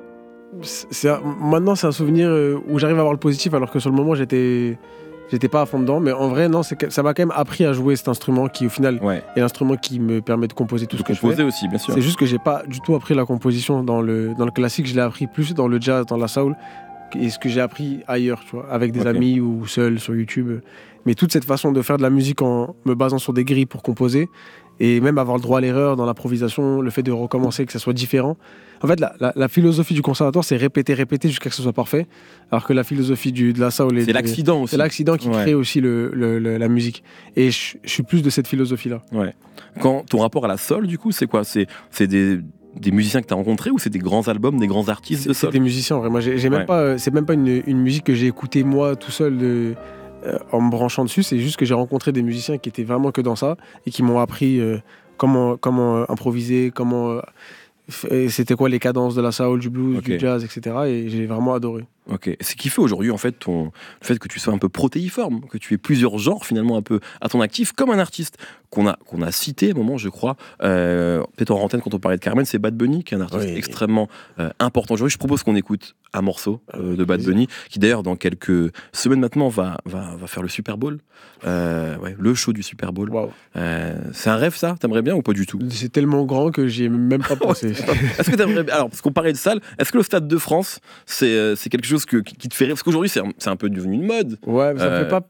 c'est un, Maintenant, c'est un souvenir où j'arrive à avoir le positif, alors que sur le moment, j'étais... J'étais pas à fond dedans, mais en vrai, non, c'est que, ça m'a quand même appris à jouer cet instrument qui, au final, ouais. est l'instrument qui me permet de composer tout de ce que composer je fais. aussi, bien sûr. C'est juste que j'ai pas du tout appris la composition dans le, dans le classique, je l'ai appris plus dans le jazz, dans la soul, et ce que j'ai appris ailleurs, tu vois, avec des okay. amis ou seul sur YouTube. Mais toute cette façon de faire de la musique en me basant sur des grilles pour composer, et même avoir le droit à l'erreur dans l'improvisation, le fait de recommencer, que ça soit différent. En fait, la, la, la philosophie du conservatoire, c'est répéter, répéter jusqu'à ce que ce soit parfait. Alors que la philosophie du, de la soul... C'est de, l'accident aussi. C'est l'accident qui ouais. crée aussi le, le, le, la musique. Et je, je suis plus de cette philosophie-là. Ouais. Quand ton rapport à la soul, du coup, c'est quoi? C'est, c'est des... des musiciens que tu as rencontrés ou c'est des grands albums, des grands artistes de soul? C'est des musiciens, en vrai. Moi, j'ai, j'ai même ouais. pas, c'est même pas une, une musique que j'ai écoutée moi tout seul de, euh, en me branchant dessus. C'est juste que j'ai rencontré des musiciens qui étaient vraiment que dans ça et qui m'ont appris euh, comment, comment improviser, comment... Euh, c'était quoi les cadences de la soul, du blues, okay. du jazz, et cetera. Et j'ai vraiment adoré. Ok. C'est ce qui fait aujourd'hui, en fait, ton... le fait que tu sois un peu protéiforme, que tu aies plusieurs genres, finalement, un peu à ton actif, comme un artiste qu'on a, qu'on a cité à un moment, je crois, euh, peut-être en antenne quand on parlait de Carmen, c'est Bad Bunny, qui est un artiste oui. extrêmement euh, important aujourd'hui. Je propose qu'on écoute un morceau euh, de Bad Bunny, qui d'ailleurs, dans quelques semaines maintenant, va, va, va faire le Super Bowl. Euh, ouais, le show du Super Bowl. Wow. Euh, c'est un rêve, ça? T'aimerais bien ou pas du tout? C'est tellement grand que j'y ai même pas pensé. Est-ce que t'aimerais bien... Alors, parce qu'on parlait de salle, est-ce que le Stade de France, c'est, c'est quelque chose que, qui te fait rêver? Parce qu'aujourd'hui, c'est un, c'est un peu devenu une mode. Ouais, mais ça euh... me fait pas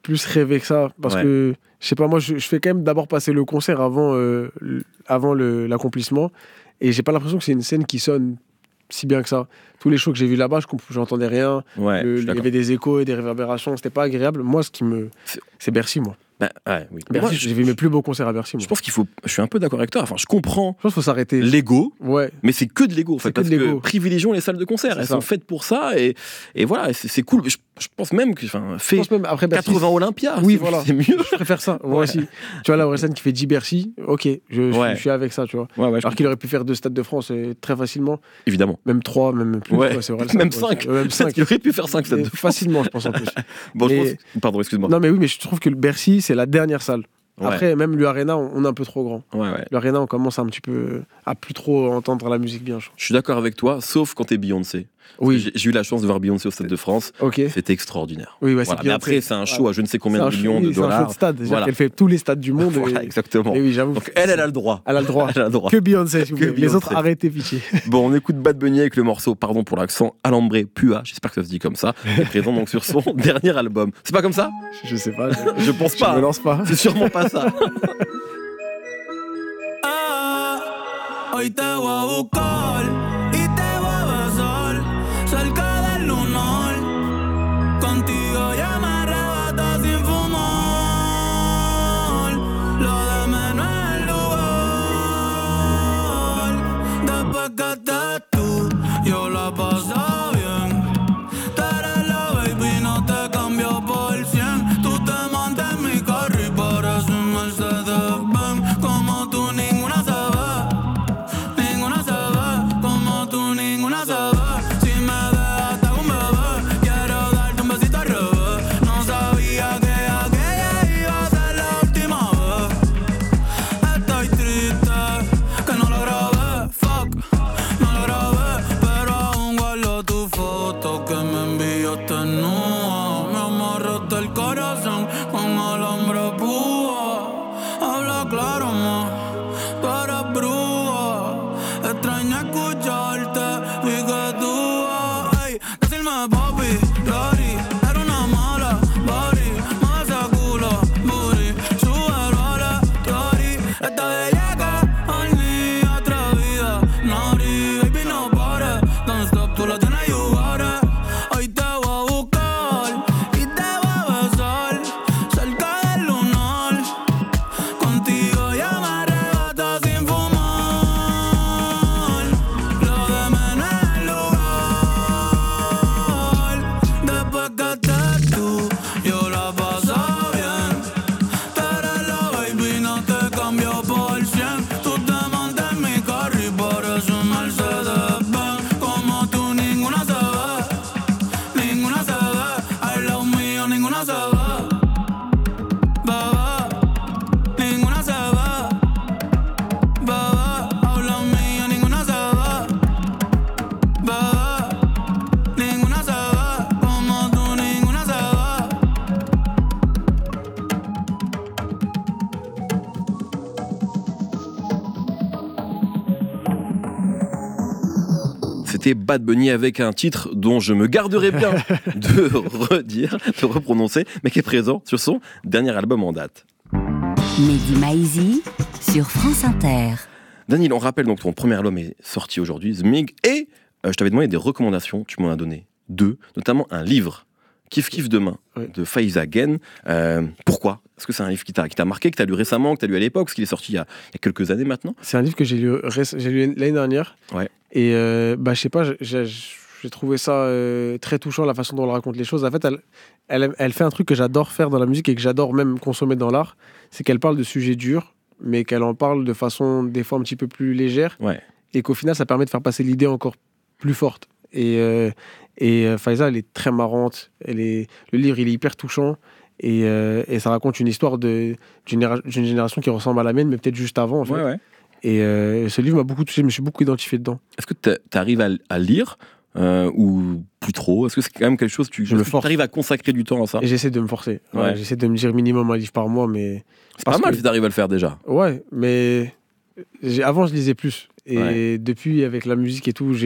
plus rêvé que ça. Parce Ouais. que, je sais pas, moi, je, je fais quand même d'abord passer le concert avant, euh, l- avant le- l'accomplissement. Et j'ai pas l'impression que c'est une scène qui sonne si bien que ça. Tous les shows que j'ai vus là-bas, je comp- j'entendais rien. Ouais, Le- je suis il y d'accord. avait des échos et des réverbérations. C'était pas agréable. Moi, ce qui me. C'est- C'est Bercy, moi. Bah, ouais, oui. Bercy, Moi, je, j'ai vu mes plus beaux concerts à Bercy, moi. je pense qu'il faut. Je suis un peu d'accord avec toi. Enfin, je comprends Je pense qu'il faut s'arrêter. l'ego, Ouais. mais c'est que de l'ego en fait. C'est que Parce de que l'ego. privilégions les salles de concert. C'est Elles ça. sont faites pour ça et, et voilà, et c'est, c'est cool. Je, je pense même que. Enfin, Je fait pense même après Bercy. quatre-vingts Olympia. Oui, c'est, voilà. c'est mieux. Je préfère ça, moi Ouais. aussi. Tu vois, la vraie scène qui fait dix Bercy, ok, je, je- Ouais. je suis avec ça, tu vois. Ouais, ouais, je Alors qu'il aurait pu faire deux Stades de France euh, très facilement, évidemment. même trois, même plus. Ouais. ouais, c'est vrai, Même ça, cinq. ouais, même Peut-être cinq. qu'il aurait pu faire cinq stades Et de France. facilement, je pense en plus. Bon, je Mais- pense- Pardon, excuse-moi. Non, mais oui, mais je trouve que le Bercy, c'est la dernière salle. Ouais. Après, même l'Arena, on, on est un peu trop grand. Ouais, ouais. L'Arena, on commence un petit peu à plus trop entendre la musique bien. je trouve. Je suis d'accord avec toi, sauf quand t'es Beyoncé. Oui, J'ai, j'ai eu la chance de voir Beyoncé au Stade de France. ok. C'était extraordinaire. Oui, ouais, Voilà. c'est Mais Beyoncé. après, c'est un show Ouais. à je ne sais combien C'est de un millions show- de oui, c'est un show dollars. de stade. C'est-à-dire Voilà. qu'elle fait tous les stades du monde. Voilà, et- exactement. et oui, j'avoue. Donc elle, elle a le droit. Elle a le droit. Elle a le droit. Que Beyoncé, s'il vous Que plaît. Les Beyoncé. autres, arrêtez, pitié. Bon, on écoute Bad Bunny avec le morceau, pardon pour l'accent, Alambré Pua, j'espère que ça se dit comme ça, qui est présent donc sur son dernier album. C'est pas comme ça? Je sais pas. Je, Je pense je pas. me lance pas. C'est sûrement pas ça. Hoy te voy a buscar y te voy a besar cerca del lunar. Contigo ya me arrebata sin fumar. Lo de menos es el lugar. Después que estés tú, yo la paso bien. Tú eres la baby, no te cambio por cien. Tú te montas en mi carro y pareces un Mercedes-Benz. Como tú ninguna se ve. Ninguna se ve, como tú ninguna se ve. Si me dejas te hago un bebé. Quiero darte un besito al revés. No sabía que aquella iba a ser la última vez. Estoy triste que no lo grabé, fuck, no lo grabé. Pero aún guardo tu foto que me enviaste nua. Me amarraste el corazón con alambre púa. Habla claro, ma, tú eres bruja. Extraño escucharte y que tú ay, decirme papi, Lori, era una mala, body, más ese culo, booty, súbelo a la story. Esta bellaca, al niño atrevida, Nori, baby no pares, don't stop, tú la tienes, you got it. Hoy te voy a buscar y te voy a besar cerca del lunar. Contigo ya me arrebata sin fumar. Lo de menos es el lugar. Después que estés tú, yo la paso bien. Tú eres la baby, no te cambio por cien. Tú te montas en mi carro y pareces un Mercedes-Benz. Como tú ninguna se ve, ninguna se ve. Al lado mío ninguna se ve. Bebé, ninguna se ve. Bebé, habla mío, ninguna se ve. Bebé, ninguna se ve. Como tú, ninguna se ve. C'était Bad Bunny avec un titre dont je me garderai bien de redire, de reprononcer, mais qui est présent sur son dernier album en date. Mehdi Maizi sur France Inter. Daniel, on rappelle donc ton premier album est sorti aujourd'hui, Zmig, et euh, je t'avais demandé des recommandations, tu m'en as donné deux, notamment un livre, Kif Kif Demain, Ouais. de Faiza Gen. Euh, pourquoi? Est-ce que c'est un livre qui t'a, qui t'a marqué, que tu as lu récemment, que tu as lu à l'époque, parce qu'il est sorti il y a, il y a quelques années maintenant? C'est un livre que j'ai lu, réc- j'ai lu l'année dernière. Ouais. Et euh, bah, je sais pas, j'ai- j'ai j'ai trouvé ça euh, très touchant, la façon dont elle raconte les choses. En fait, elle, elle, elle fait un truc que j'adore faire dans la musique et que j'adore même consommer dans l'art. C'est qu'elle parle de sujets durs, mais qu'elle en parle de façon des fois un petit peu plus légère. Ouais. Et qu'au final, ça permet de faire passer l'idée encore plus forte. Et, euh, et euh, Faiza, elle est très marrante. Elle est, le livre, il est hyper touchant. Et, euh, et ça raconte une histoire de, d'une, généra- d'une génération qui ressemble à la mienne, mais peut-être juste avant, en fait. Ouais, ouais. Et euh, ce livre m'a beaucoup touché, je me suis beaucoup identifié dedans. Est-ce que tu arrives à, à lire euh, ou plus trop? Est-ce que c'est quand même quelque chose que tu Je me est-ce que force. t'arrives à consacrer du temps à ça? Et j'essaie de me forcer. Ouais, Ouais. J'essaie de me dire minimum un livre par mois, mais... C'est pas parce mal que- si t'arrives à le faire déjà. Ouais, mais j'ai- avant, je lisais plus. Et Ouais. depuis, avec la musique et tout, j'ai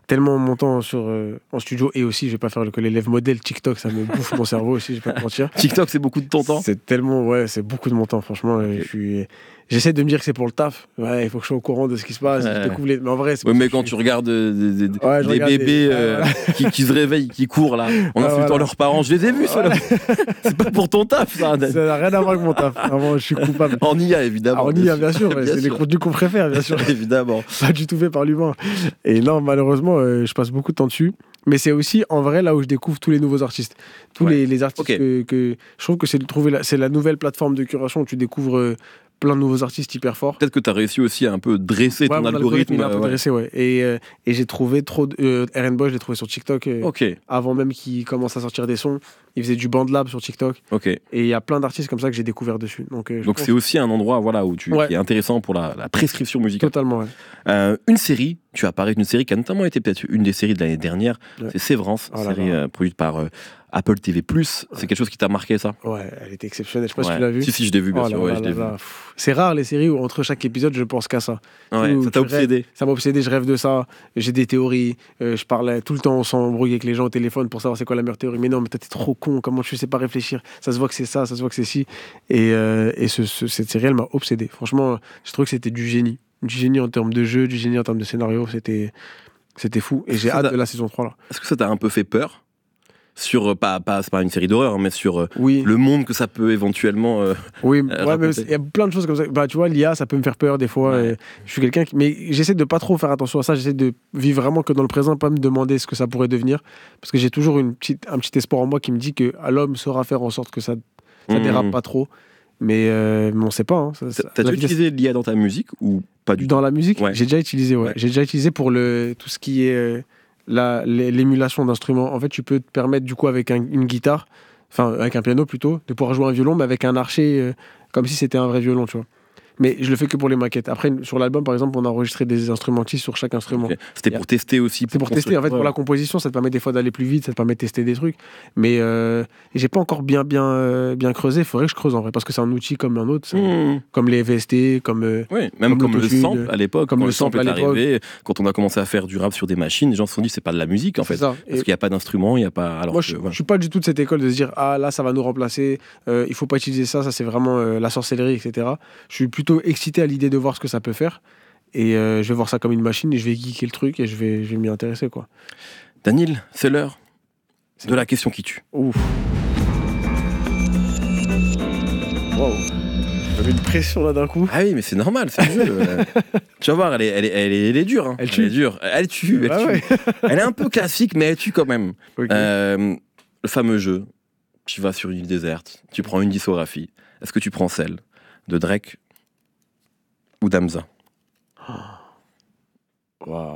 tellement mon temps sur, euh, en studio et aussi, je vais pas faire le que l'élève modèle TikTok, ça me bouffe mon cerveau aussi, je vais pas te mentir. TikTok, c'est beaucoup de ton temps. C'est tellement, ouais, c'est beaucoup de mon temps, franchement. Okay. Je suis, j'essaie de me dire que c'est pour le taf. Ouais, il faut que je sois au courant de ce qui se passe. Ouais. Je découvre les... Mais en vrai, c'est oui, mais quand suis... tu regardes des, des, ouais, des regarde bébés des... euh, ouais, voilà. qui, qui se réveillent, qui courent là, en ouais, insultant voilà. leurs parents, je les ai vus, ça. Voilà. C'est pas pour ton taf, ça. Ça n'a rien à voir avec mon taf. Vraiment, je suis coupable. En I A, évidemment. Ah, en I A, bien sûr. bien c'est sûr. les contenus qu'on préfère, bien sûr. Évidemment. Pas du tout fait par l'humain. Et non, malheureusement, euh, je passe beaucoup de temps dessus. Mais c'est aussi, en vrai, là où je découvre tous les nouveaux artistes. Tous ouais. les, les artistes okay. que, que... Je trouve que c'est, de trouver la... c'est la nouvelle plateforme de curation où tu découvres euh, plein de nouveaux artistes hyper forts. Peut-être que tu as réussi aussi à un peu dresser ouais, ton algorithme. Il a un peu ouais. dressé, ouais. Et, euh, et j'ai trouvé trop... De... Euh, R N Boy, je l'ai trouvé sur TikTok. Euh, okay. Avant même qu'il commence à sortir des sons. Il faisait du bandlab sur TikTok. Okay. Et il y a plein d'artistes comme ça que j'ai découvert dessus. Donc, euh, Donc pense... c'est aussi un endroit voilà, où tu, ouais. qui est intéressant pour la, la prescription musicale. Totalement, ouais. Euh, une série, tu as parlé d'une série qui a notamment été peut-être une des séries de l'année dernière. Ouais. C'est Sévrance, oh série euh, produite par euh, Apple T V plus. Ouais. C'est quelque chose qui t'a marqué, ça? Ouais, elle était exceptionnelle. Je sais pas ouais. si tu l'as vu. Si, si, je l'ai vu, bien oh sûr. Là, ouais, là, je l'ai là, vu. C'est rare les séries où entre chaque épisode, je pense qu'à ça. Ouais, où ça t'a obsédé. Rêves, ça m'a obsédé, je rêve de ça. J'ai des théories. Euh, je parlais tout le temps, on s'embrouille avec les gens au téléphone pour savoir c'est quoi la meilleure théorie. Mais non, mais toi, t'es trop con. Comment tu sais pas réfléchir? Ça se voit que c'est ça, ça se voit que c'est ci. Et, euh, et ce, ce, cette série, elle m'a obsédé. Franchement, je trouve que c'était du génie. Du génie en termes de jeu, du génie en termes de scénario. C'était, c'était fou. Et j'ai hâte de la saison trois, là. Est-ce que ça t'a un peu fait peur? Sur, pas, pas, c'est pas une série d'horreur, mais sur oui. le monde que ça peut éventuellement. Euh, oui, euh, ouais, mais il y a plein de choses comme ça. Bah, tu vois, l'I A, ça peut me faire peur des fois. Ouais. Je suis quelqu'un qui. Mais j'essaie de pas trop faire attention à ça. J'essaie de vivre vraiment que dans le présent, pas me demander ce que ça pourrait devenir. Parce que j'ai toujours une petite, un petit espoir en moi qui me dit que l'homme saura faire en sorte que ça, ça mmh. dérape pas trop. Mais, euh, mais on sait pas. Hein. Ça, ça, T'as déjà utilisé l'I A dans ta musique ou pas du tout? Dans la musique, ouais. j'ai déjà utilisé, ouais. ouais. J'ai déjà utilisé pour le, tout ce qui est. Euh, La, l'émulation d'instruments. En fait, tu peux te permettre, du coup, avec un, une guitare, enfin, avec un piano plutôt, de pouvoir jouer un violon, mais avec un archet, euh, comme si c'était un vrai violon, tu vois. Mais je le fais que pour les maquettes. Après, sur l'album, par exemple, on a enregistré des instrumentistes sur chaque instrument. Okay. C'était pour a... tester aussi. C'est pour, pour tester. En fait, ouais. pour la composition, ça te permet des fois d'aller plus vite, ça te permet de tester des trucs. Mais euh, j'ai pas encore bien, bien, euh, bien creusé. Il faudrait que je creuse en vrai, parce que c'est un outil comme un autre, mmh. comme les V S T, comme. Euh, oui, même comme, comme le sample à l'époque. Comme quand le sample est arrivé, quand on a commencé à faire du rap sur des machines, les gens se sont dit c'est pas de la musique en fait, ça. Parce et qu'il y a pas d'instrument, il y a pas. Alors moi, que, je, voilà. je suis pas du tout de cette école de se dire ah là, ça va nous remplacer. Euh, il faut pas utiliser ça. Ça c'est vraiment euh, la sorcellerie, et cetera. Je suis plutôt excité à l'idée de voir ce que ça peut faire et euh, je vais voir ça comme une machine et je vais geeker le truc et je vais, je vais m'y intéresser quoi. Daniel, c'est l'heure c'est de la question qui tue. Ouf. Wow. J'avais une pression là d'un coup. Ah oui mais c'est normal, c'est le jeu. Tu vas voir, elle est, elle est, elle est, elle est dure. Hein. Elle tue. Elle est dure. Elle tue. Elle, ah tue. Ouais. Elle est un peu classique mais elle tue quand même. Okay. Euh, le fameux jeu. Tu vas sur une île déserte, tu prends une discographie. Est-ce que tu prends celle de Drake ou d'Hamza? Oh. Wow.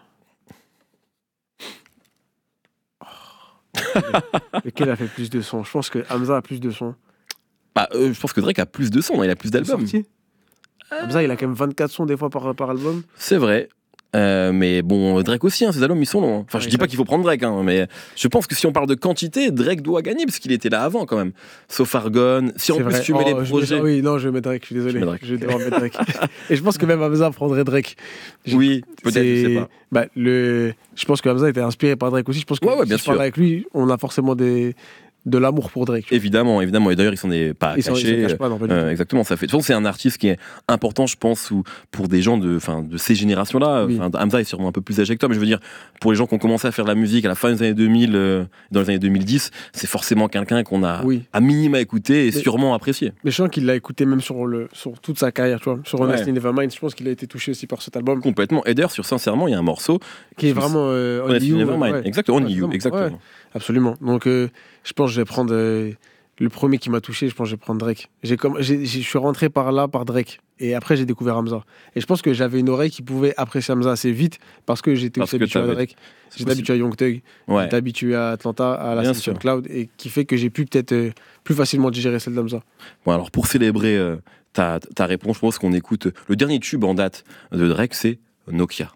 Lequel a fait plus de sons? Je pense que Hamza a plus de sons. Bah, euh, je pense que Drake a plus de sons, il a plus d'albums. Hamza, il a quand même vingt-quatre sons des fois par, par album. C'est vrai. Euh, mais bon, Drake aussi, hein, ses albums ils sont longs. Enfin, je ouais, dis pas qu'il faut prendre Drake, hein, mais je pense que si on parle de quantité, Drake doit gagner parce qu'il était là avant quand même. Sauf Argonne. Si en c'est plus vrai. tu mets oh, les projets. Mets, oui, non, je vais mettre Drake, je suis désolé. Je, je vais devoir mettre Drake. Et je pense que même Hamza prendrait Drake. Je... Oui, peut-être, c'est... je sais pas. Bah, le... Je pense que Hamza était inspiré par Drake aussi. Je pense que ouais, ouais, si bien je sûr. parle avec lui, on a forcément des. De l'amour pour Drake. Évidemment, évidemment. Et d'ailleurs, ils s'en est pas ils cachés. Sont, pas, non, pas euh, exactement, ça fait. De toute façon, c'est un artiste qui est important, je pense, ou pour des gens de, enfin, de ces générations-là. Oui. Hamza est sûrement un peu plus âgé que toi, mais je veux dire, pour les gens qui ont commencé à faire de la musique à la fin des années deux mille, euh, dans les années deux mille dix, c'est forcément quelqu'un qu'on a oui. à minima écouté et mais, sûrement apprécié. Mais je sens qu'il l'a écouté même sur le, sur toute sa carrière, tu vois, sur Honestly ouais. Nevermind. Je pense qu'il a été touché aussi par cet album. Complètement. Et d'ailleurs, sur Sincèrement, il y a un morceau qui est vraiment euh, Honestly Nevermind. Ouais. Exactement. On You. Exactement. Ouais. Absolument. Donc, euh, je pense que je vais prendre euh, le premier qui m'a touché. Je pense que je vais prendre Drake. J'ai comme, j'ai, j'ai, je suis rentré par là, par Drake. Et après, j'ai découvert Hamza. Et je pense que j'avais une oreille qui pouvait apprécier Hamza assez vite parce que j'étais aussi habitué à Drake. J'étais habitué à Young Thug. Ouais. J'étais habitué à Atlanta, à la SoundCloud. Et qui fait que j'ai pu peut-être euh, plus facilement digérer celle d'Hamza. Bon, alors pour célébrer euh, ta, ta réponse, je pense qu'on écoute le dernier tube en date de Drake, c'est Nokia.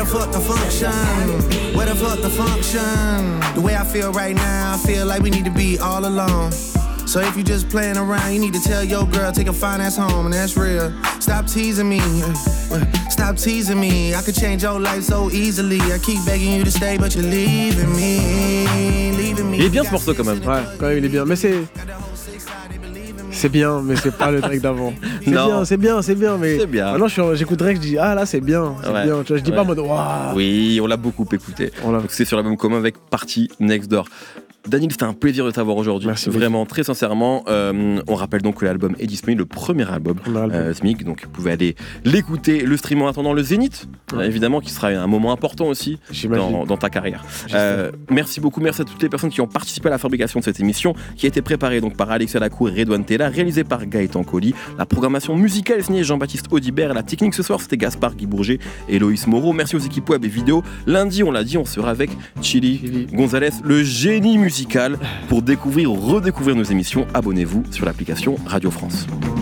fuck the function? Where the fuck the function? The way I feel right now, I feel like we need to be all alone. So if you just playing around, you need to tell your girl, take a fine ass home, and that's real. Stop teasing me, stop teasing me. I could change your life so easily. I keep begging you to stay, but you're leaving me, leaving me. Il est bien ce morceau quand même. Ouais, quand même il est bien, mais c'est... C'est bien, mais c'est pas le Drake d'avant. C'est Non. bien, c'est bien, c'est bien, mais C'est bien. maintenant je suis en- j'écoute Drake, je dis ah là c'est bien, c'est Ouais. bien. Tu vois, je dis Ouais. pas en mode waouh. Oui, on l'a beaucoup écouté. On l'a- Donc c'est sur l'album commun avec Party Next Door. Daniel, c'était un plaisir de t'avoir aujourd'hui. Merci Vraiment, très sincèrement. Euh, on rappelle donc que l'album est disponible, le premier album, Premier album. euh, Smig. Donc vous pouvez aller l'écouter, le streamer en attendant le Zénith, Ouais. euh, évidemment, qui sera un moment important aussi J'imagine. dans, dans ta carrière. J'espère. Euh, merci beaucoup, merci à toutes les personnes qui ont participé à la fabrication de cette émission, qui a été préparée donc par Alexia Lacour et Redouane Tella, réalisée par Gaëtan Colli. La programmation musicale est signée Jean-Baptiste Audibert. La technique ce soir, c'était Gaspard Guy Bourget et Loïs Moreau. Merci aux équipes web et vidéo. Lundi, on l'a dit, on sera avec Chili, Chili. Gonzalez, le génie musical. Pour découvrir ou redécouvrir nos émissions, abonnez-vous sur l'application Radio France.